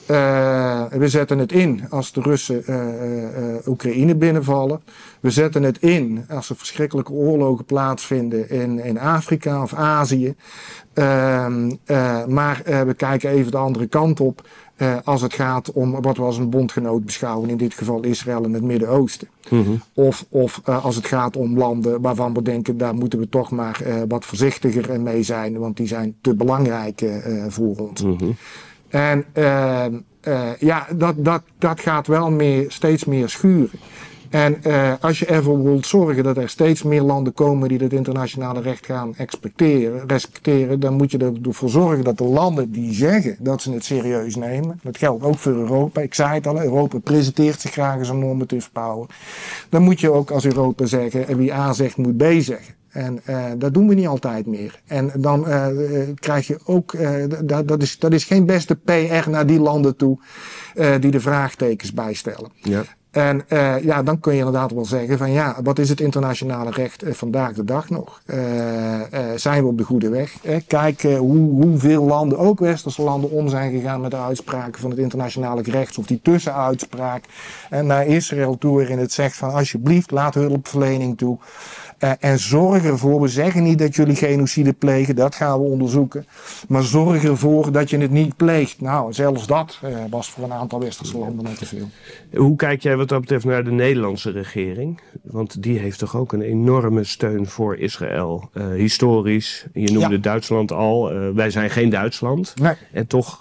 B: Uh, we zetten het in als de Russen uh, uh, Oekraïne binnenvallen. We zetten het in als er verschrikkelijke oorlogen plaatsvinden in, in Afrika of Azië. Uh, uh, maar uh, we kijken even de andere kant op uh, als het gaat om wat we als een bondgenoot beschouwen. In dit geval Israël en het Midden-Oosten. Mm-hmm. Of, of uh, als het gaat om landen waarvan we denken, daar moeten we toch maar uh, wat voorzichtiger mee zijn. Want die zijn te belangrijk uh, voor ons. Mm-hmm. En uh, uh, ja, dat, dat, dat gaat wel meer, steeds meer schuren. En uh, als je ervoor wilt zorgen dat er steeds meer landen komen die het internationale recht gaan respecteren, dan moet je ervoor zorgen dat de landen die zeggen dat ze het serieus nemen, dat geldt ook voor Europa, ik zei het al, Europa presenteert zich graag als een normative power, dan moet je ook als Europa zeggen, en wie A zegt moet B zeggen. En uh, dat doen we niet altijd meer. En dan uh, krijg je ook, uh, dat, dat, is, dat is geen beste P R naar die landen toe uh, die de vraagtekens bijstellen. Ja. En uh, ja, dan kun je inderdaad wel zeggen van ja, wat is het internationale recht uh, vandaag de dag nog? Uh, uh, zijn we op de goede weg? Uh, kijk uh, hoe, hoeveel landen, ook westerse landen, om zijn gegaan met de uitspraken van het internationale gerechtshof. Die tussenuitspraak en naar Israël toe waarin het zegt van alsjeblieft laat hulpverlening toe. Uh, en zorg ervoor, we zeggen niet dat jullie genocide plegen, dat gaan we onderzoeken. Maar zorg ervoor dat je het niet pleegt. Nou, zelfs dat uh, was voor een aantal westerse landen net te veel.
A: Hoe kijk jij wat dat betreft naar de Nederlandse regering? Want die heeft toch ook een enorme steun voor Israël. Uh, historisch, je noemde ja. Duitsland al, uh, wij zijn geen Duitsland. Nee. En toch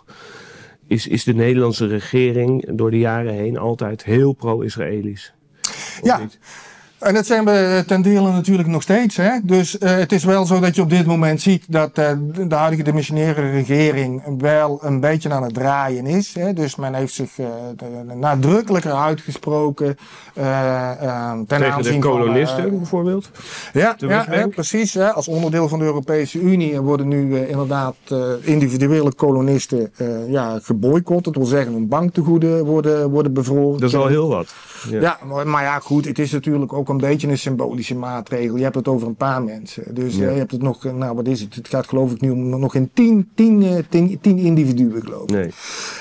A: is, is de Nederlandse regering door de jaren heen altijd heel pro-Israëlisch.
B: Ja. Niet? En dat zijn we ten dele natuurlijk nog steeds. Hè? Dus uh, het is wel zo dat je op dit moment ziet dat uh, de huidige demissionaire regering wel een beetje aan het draaien is. Hè? Dus men heeft zich uh, de, nadrukkelijker uitgesproken. Uh, uh, ten
A: Tegen
B: aanzien
A: de kolonisten
B: van, uh,
A: bijvoorbeeld?
B: Ja, ja, ja precies. Hè? Als onderdeel van de Europese Unie worden nu uh, inderdaad uh, individuele kolonisten uh, ja, geboycott. Dat wil zeggen hun banktegoeden worden, worden bevroren.
A: Dat is al heel wat.
B: Ja. ja, maar, maar ja goed, het is natuurlijk ook een beetje een symbolische maatregel. Je hebt het over een paar mensen. Dus ja. je hebt het nog, nou wat is het? Het gaat geloof ik nu om nog in tien, tien, tien, tien individuen geloof ik. Nee.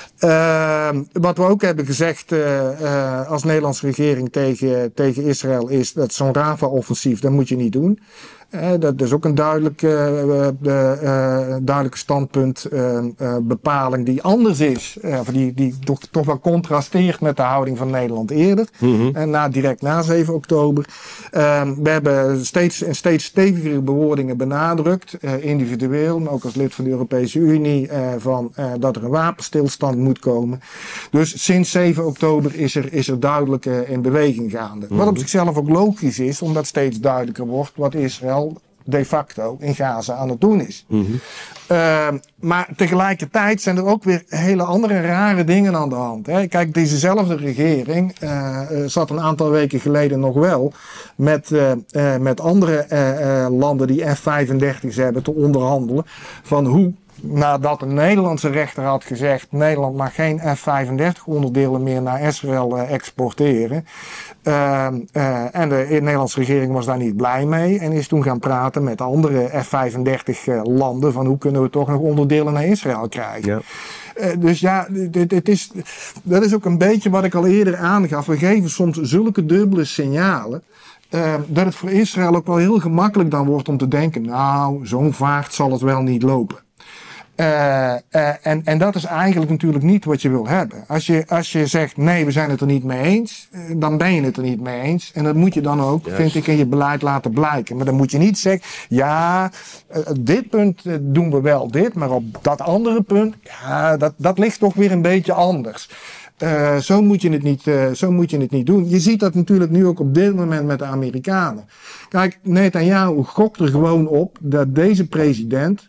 B: Uh, wat we ook hebben gezegd uh, uh, als Nederlandse regering tegen, tegen Israël is dat zo'n Rafah-offensief, dat moet je niet doen. Uh, dat is ook een duidelijk, uh, uh, uh, duidelijke standpuntbepaling uh, uh, die anders is. Uh, die die toch, toch wel contrasteert met de houding van Nederland eerder. Mm-hmm. Uh, na, direct na zeven oktober. Uh, we hebben steeds en steeds stevigere bewoordingen benadrukt. Uh, individueel, maar ook als lid van de Europese Unie. Uh, van, uh, dat er een wapenstilstand moet komen. Dus sinds zeven oktober is er, is er duidelijk uh, in beweging gaande. Mm-hmm. Wat op zichzelf ook logisch is, omdat steeds duidelijker wordt wat Israël de facto in Gaza aan het doen is. Mm-hmm. Uh, maar tegelijkertijd zijn er ook weer hele andere rare dingen aan de hand. Hè. Kijk, dezezelfde regering uh, zat een aantal weken geleden nog wel met, uh, uh, met andere uh, uh, landen die F vijfendertig's hebben te onderhandelen van hoe, nadat een Nederlandse rechter had gezegd Nederland mag geen F vijfendertig onderdelen meer naar Israël uh, exporteren. Uh, uh, en de Nederlandse regering was daar niet blij mee en is toen gaan praten met andere F vijfendertig uh, landen van hoe kunnen we toch nog onderdelen naar Israël krijgen. Ja. Uh, dus ja, dit, dit is, dat is ook een beetje wat ik al eerder aangaf. We geven soms zulke dubbele signalen. Uh, dat het voor Israël ook wel heel gemakkelijk dan wordt om te denken, nou, zo'n vaart zal het wel niet lopen. Uh, uh, en, en dat is eigenlijk natuurlijk niet wat je wil hebben. Als je, als je zegt, nee, we zijn het er niet mee eens, uh, dan ben je het er niet mee eens. En dat moet je dan ook, yes. vind ik, in je beleid laten blijken. Maar dan moet je niet zeggen, ja, uh, dit punt uh, doen we wel dit, maar op dat andere punt, ja, dat, dat ligt toch weer een beetje anders. Uh, zo moet je het niet, uh, zo moet je het niet doen. Je ziet dat natuurlijk nu ook op dit moment met de Amerikanen. Kijk, Netanyahu gokt er gewoon op dat deze president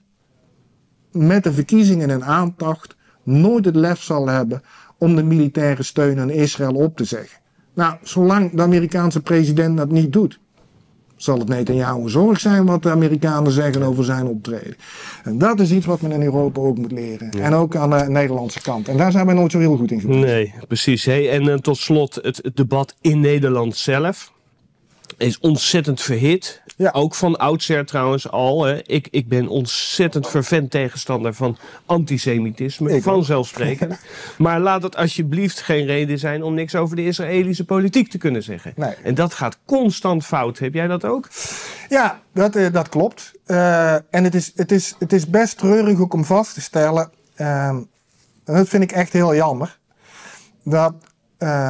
B: met de verkiezingen in aantocht nooit het lef zal hebben om de militaire steun aan Israël op te zeggen. Nou, zolang de Amerikaanse president dat niet doet, zal het Netanyahu een zorg zijn wat de Amerikanen zeggen over zijn optreden. En dat is iets wat men in Europa ook moet leren. Ja. En ook aan de Nederlandse kant. En daar zijn wij nooit zo heel goed in geweest.
A: Nee, precies. Hey, en uh, tot slot het, het debat in Nederland zelf is ontzettend verhit. Ja. Ook van oudsher trouwens al. Hè. Ik, ik ben ontzettend fervent tegenstander van antisemitisme. Ik vanzelfsprekend. Maar laat het alsjeblieft geen reden zijn om niks over de Israëlische politiek te kunnen zeggen. Nee. En dat gaat constant fout. Heb jij dat ook?
B: Ja, dat, uh, dat klopt. Uh, en het is, het, is, het is best treurig ook om vast te stellen. Uh, en dat vind ik echt heel jammer. Dat... Uh,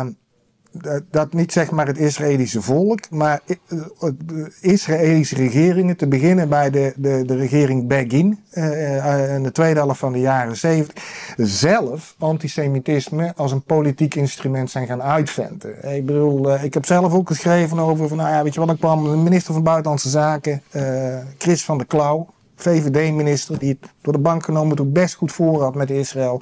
B: Dat niet zeg maar het Israëlische volk, maar de Israëlische regeringen, te beginnen bij de, de, de regering Begin uh, in de tweede helft van de jaren zeventig, zelf antisemitisme als een politiek instrument zijn gaan uitventen. Ik bedoel, uh, ik heb zelf ook geschreven over, van, nou ja, weet je wat, ik kwam de minister van Buitenlandse Zaken, uh, Chris van der Klauw, V V D-minister, die het door de bank genomen toch best goed voor had met Israël.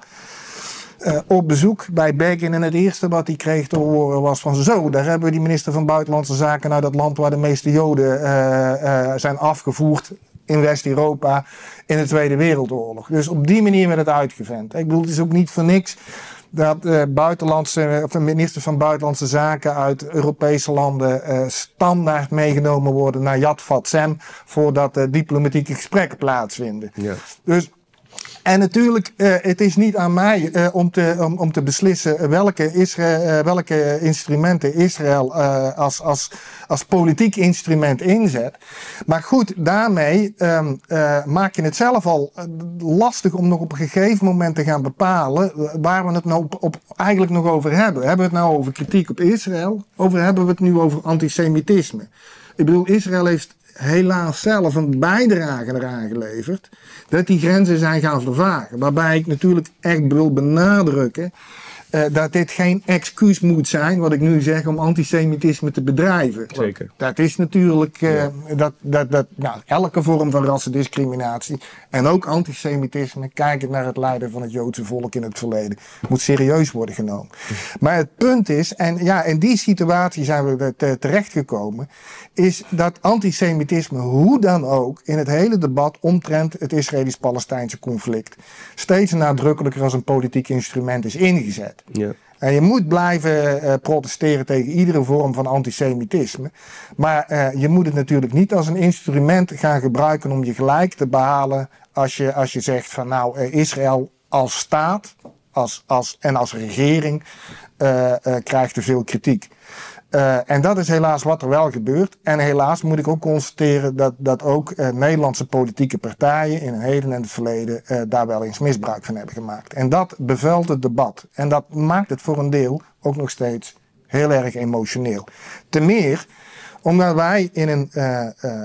B: Uh, op bezoek bij Begin en het eerste wat hij kreeg te horen was van zo, daar hebben we die minister van Buitenlandse Zaken uit dat land waar de meeste Joden uh, uh, zijn afgevoerd in West-Europa in de Tweede Wereldoorlog. Dus op die manier werd het uitgevent. Ik bedoel, het is ook niet voor niks dat uh, buitenlandse, of een minister van Buitenlandse Zaken uit Europese landen uh, standaard meegenomen worden naar Yad Vashem voordat uh, diplomatieke gesprekken plaatsvinden. Ja. Dus en natuurlijk, uh, het is niet aan mij uh, om, te, om, om te beslissen welke, Israël, uh, welke instrumenten Israël uh, als, als, als politiek instrument inzet. Maar goed, daarmee um, uh, maak je het zelf al lastig om nog op een gegeven moment te gaan bepalen waar we het nou op, op eigenlijk nog over hebben. Hebben we het nou over kritiek op Israël? Of hebben we het nu over antisemitisme? Ik bedoel, Israël heeft helaas zelf een bijdrage eraan geleverd dat die grenzen zijn gaan vervagen. Waarbij ik natuurlijk echt wil benadrukken uh, dat dit geen excuus moet zijn, wat ik nu zeg, om antisemitisme te bedrijven.
A: Zeker.
B: Dat is natuurlijk uh, ja. dat, dat, dat, nou, elke vorm van rassendiscriminatie en ook antisemitisme, kijkend naar het lijden van het Joodse volk in het verleden, moet serieus worden genomen. Maar het punt is, en ja, in die situatie zijn we te, terechtgekomen, is dat antisemitisme, hoe dan ook, in het hele debat omtrent het Israëlisch-Palestijnse conflict steeds nadrukkelijker als een politiek instrument is ingezet. Ja. En je moet blijven uh, protesteren tegen iedere vorm van antisemitisme. Maar uh, je moet het natuurlijk niet als een instrument gaan gebruiken om je gelijk te behalen als je, als je zegt van nou, uh, Israël als staat als, als, en als regering uh, uh, krijgt te veel kritiek. Uh, en dat is helaas wat er wel gebeurt. En helaas moet ik ook constateren dat, dat ook uh, Nederlandse politieke partijen in het heden en het verleden uh, daar wel eens misbruik van hebben gemaakt. En dat bevuilt het debat. En dat maakt het voor een deel ook nog steeds heel erg emotioneel. Ten meer omdat wij in een uh, uh,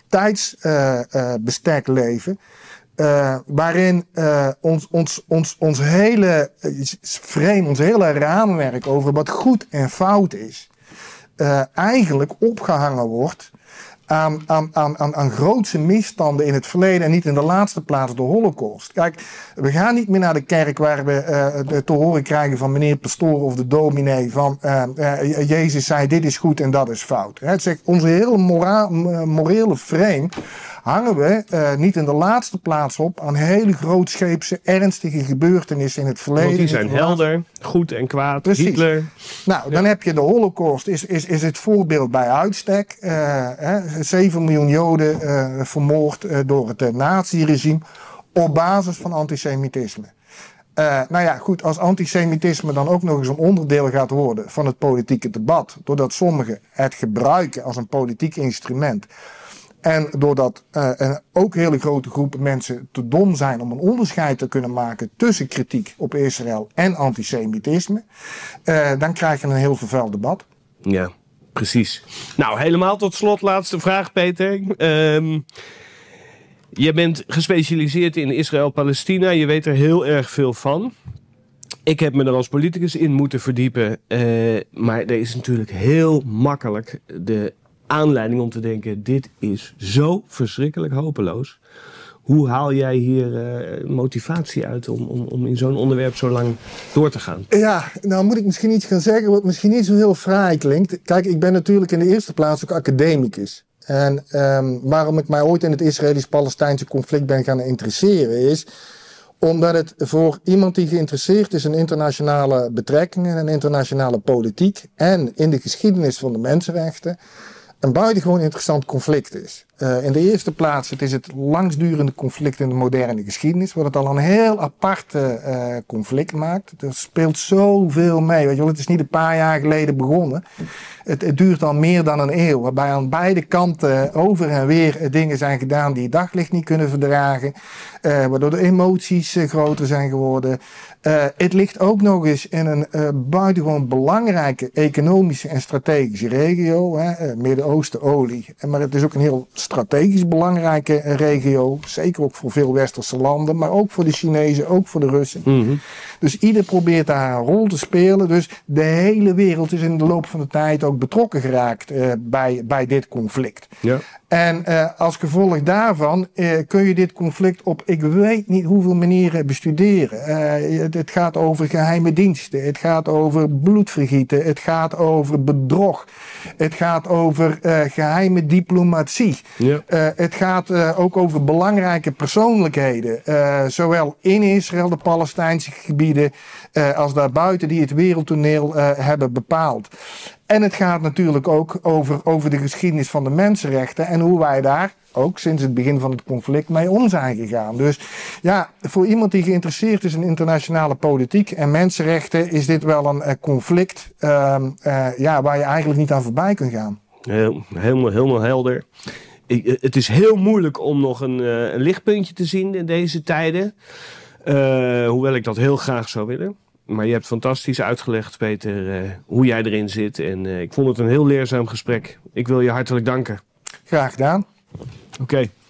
B: tijdsbestek uh, uh, leven Uh, waarin uh, ons, ons, ons, ons hele frame, ons hele raamwerk over wat goed en fout is, uh, eigenlijk opgehangen wordt aan, aan, aan, aan, aan grootse misstanden in het verleden en niet in de laatste plaats de Holocaust. Kijk, we gaan niet meer naar de kerk waar we uh, te horen krijgen van meneer pastoor of de dominee van uh, uh, Jezus zei dit is goed en dat is fout. Het zegt onze hele mora- morele frame hangen we uh, niet in de laatste plaats op aan hele grootscheepse, ernstige gebeurtenissen in het verleden. Want
A: die zijn helder, goed en kwaad,
B: precies.
A: Hitler.
B: Nou, dan ja. heb je de Holocaust, is, is, is het voorbeeld bij uitstek. Uh, hè, zeven miljoen Joden uh, vermoord uh, door het uh, naziregime op basis van antisemitisme. Uh, nou ja, goed, als antisemitisme dan ook nog eens een onderdeel gaat worden van het politieke debat, doordat sommigen het gebruiken als een politiek instrument, en doordat uh, uh, ook hele grote groepen mensen te dom zijn om een onderscheid te kunnen maken tussen kritiek op Israël en antisemitisme, uh, dan krijg je een heel vervuild debat.
A: Ja, precies. Nou, helemaal tot slot, laatste vraag, Peter. Um, je bent gespecialiseerd in Israël-Palestina. Je weet er heel erg veel van. Ik heb me er als politicus in moeten verdiepen. Uh, maar er is natuurlijk heel makkelijk de aanleiding om te denken, dit is zo verschrikkelijk hopeloos. Hoe haal jij hier uh, motivatie uit om, om, om in zo'n onderwerp zo lang door te gaan?
B: Ja, nou moet ik misschien iets gaan zeggen wat misschien niet zo heel fraai klinkt. Kijk, ik ben natuurlijk in de eerste plaats ook academicus. En um, waarom ik mij ooit in het Israëlisch-Palestijnse conflict ben gaan interesseren is omdat het voor iemand die geïnteresseerd is in internationale betrekkingen en internationale politiek en in de geschiedenis van de mensenrechten een buitengewoon interessant conflict is. Uh, in de eerste plaats, het is het langstdurende conflict in de moderne geschiedenis, wat het al een heel apart uh, conflict maakt. Er speelt zoveel mee. Weet je wel, het is niet een paar jaar geleden begonnen. Het, het duurt al meer dan een eeuw, waarbij aan beide kanten over en weer dingen zijn gedaan die het daglicht niet kunnen verdragen, uh, waardoor de emoties uh, groter zijn geworden. Uh, het ligt ook nog eens in een uh, buitengewoon belangrijke economische en strategische regio, hè, uh, Midden-Oosten, olie. Maar het is ook een heel strategisch belangrijke regio, zeker ook voor veel westerse landen, maar ook voor de Chinezen, ook voor de Russen.
A: Mm-hmm.
B: Dus ieder probeert daar een rol te spelen. Dus de hele wereld is in de loop van de tijd ook betrokken geraakt uh, bij, bij dit conflict.
A: Ja.
B: En uh, als gevolg daarvan uh, kun je dit conflict op ik weet niet hoeveel manieren bestuderen. Uh, het, het gaat over geheime diensten, het gaat over bloedvergieten, het gaat over bedrog, het gaat over uh, geheime diplomatie. Ja. Uh, het gaat uh, ook over belangrijke persoonlijkheden, uh, zowel in Israël, de Palestijnse gebieden, uh, als daarbuiten die het wereldtoneel uh, hebben bepaald. En het gaat natuurlijk ook over, over de geschiedenis van de mensenrechten en hoe wij daar ook sinds het begin van het conflict mee om zijn gegaan. Dus ja, voor iemand die geïnteresseerd is in internationale politiek en mensenrechten is dit wel een uh, conflict uh, uh, ja, waar je eigenlijk niet aan voorbij kunt gaan.
A: Heel, helemaal, helemaal helder. Ik, het is heel moeilijk om nog een, uh, een lichtpuntje te zien in deze tijden. Uh, hoewel ik dat heel graag zou willen. Maar je hebt fantastisch uitgelegd, Peter, uh, hoe jij erin zit. En uh, ik vond het een heel leerzaam gesprek. Ik wil je hartelijk danken.
B: Graag gedaan.
A: Oké. Okay.